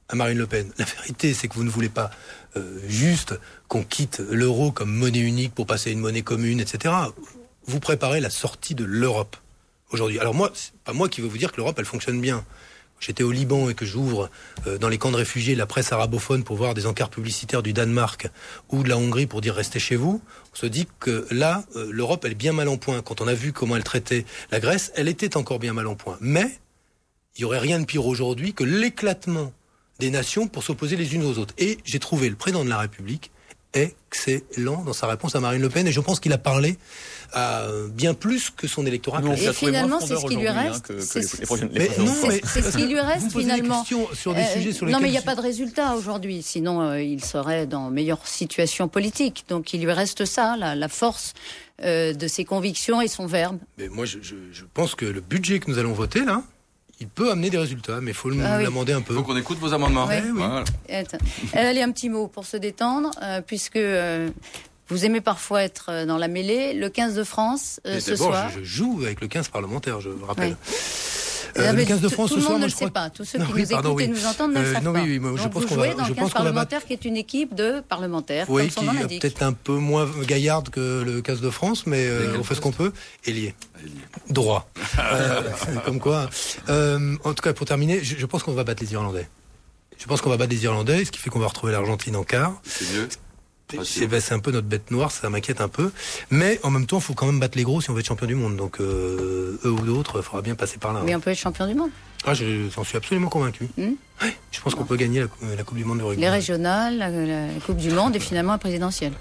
à Marine Le Pen. La vérité, c'est que vous ne voulez pas euh, juste qu'on quitte l'euro comme monnaie unique pour passer à une monnaie commune, et cetera. Vous préparez la sortie de l'Europe aujourd'hui. Alors moi, c'est pas moi qui veux vous dire que l'Europe, elle fonctionne bien. J'étais au Liban et que j'ouvre euh, dans les camps de réfugiés la presse arabophone pour voir des encarts publicitaires du Danemark ou de la Hongrie pour dire restez chez vous. On se dit que là, euh, l'Europe, elle est bien mal en point. Quand on a vu comment elle traitait la Grèce, elle était encore bien mal en point. Mais il n'y aurait rien de pire aujourd'hui que l'éclatement des nations pour s'opposer les unes aux autres. Et j'ai trouvé le président de la République excellent dans sa réponse à Marine Le Pen, et je pense qu'il a parlé à bien plus que son électorat. Non, et finalement, c'est ce qui lui reste. Hein, que, que c'est, les, les prochaines, les mais prochaines non, mais c'est ce qui lui reste finalement. Sur des euh, sujets sur non, mais il n'y a je... pas de résultat aujourd'hui. Sinon, euh, il serait dans meilleure situation politique. Donc, il lui reste ça, la, la force euh, de ses convictions et son verbe. Mais moi, je, je, je pense que le budget que nous allons voter là, il peut amener des résultats, mais il faut ah l'amender oui. un peu. Il faut qu'on écoute vos amendements. Oui. Eh oui. Voilà. Allez, un petit mot pour se détendre, euh, puisque euh, vous aimez parfois être dans la mêlée. Le quinze de France, euh, ce soir... Je, je joue avec le quinze parlementaire, je vous rappelle. Oui. Euh, le quinze de France tout ce soir, le monde ne le sait pas. Tous ceux qui non, nous oui, pardon, écoutent oui. et nous entendent ne le euh, savent non, pas. Oui, oui, moi, je Donc pense vous jouez va, dans le quinze parlementaire battre... qui est une équipe de parlementaires, oui, comme son nom l'indique. Peut-être un peu moins gaillarde que le quinze de France, mais euh, on fait ce qu'on peut. Ailier. Droit. euh, comme quoi. Euh, en tout cas, pour terminer, je, je pense qu'on va battre les Irlandais. Je pense qu'on va battre les Irlandais, ce qui fait qu'on va retrouver l'Argentine en quart. C'est mieux. C'est, ben, c'est un peu notre bête noire, ça m'inquiète un peu. Mais en même temps, il faut quand même battre les gros si on veut être champion du monde. Donc, euh, eux ou d'autres, il faudra bien passer par là. Mais hein. on peut être champion du monde. Ah, je, j'en suis absolument convaincu. Mmh. Ouais, je pense bon. qu'on peut gagner la, la Coupe du Monde de rugby. Les régionales, la, la Coupe du Monde et finalement la présidentielle.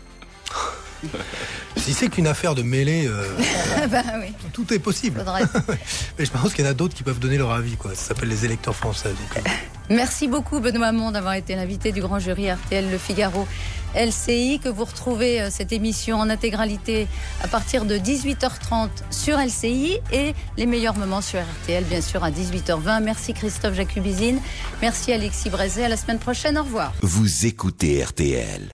Si c'est qu'une affaire de mêlée, euh, bah, oui. tout, tout est possible. Mais je pense qu'il y en a d'autres qui peuvent donner leur avis, quoi. Ça s'appelle les électeurs français. Donc, euh... Merci beaucoup Benoît Hamon d'avoir été l'invité du grand jury R T L Le Figaro L C I, que vous retrouvez euh, cette émission en intégralité à partir de dix-huit heures trente sur L C I et les meilleurs moments sur R T L bien sûr à dix-huit heures vingt. Merci Christophe Jacubizine, merci Alexis Brézet, à la semaine prochaine, au revoir. Vous écoutez R T L.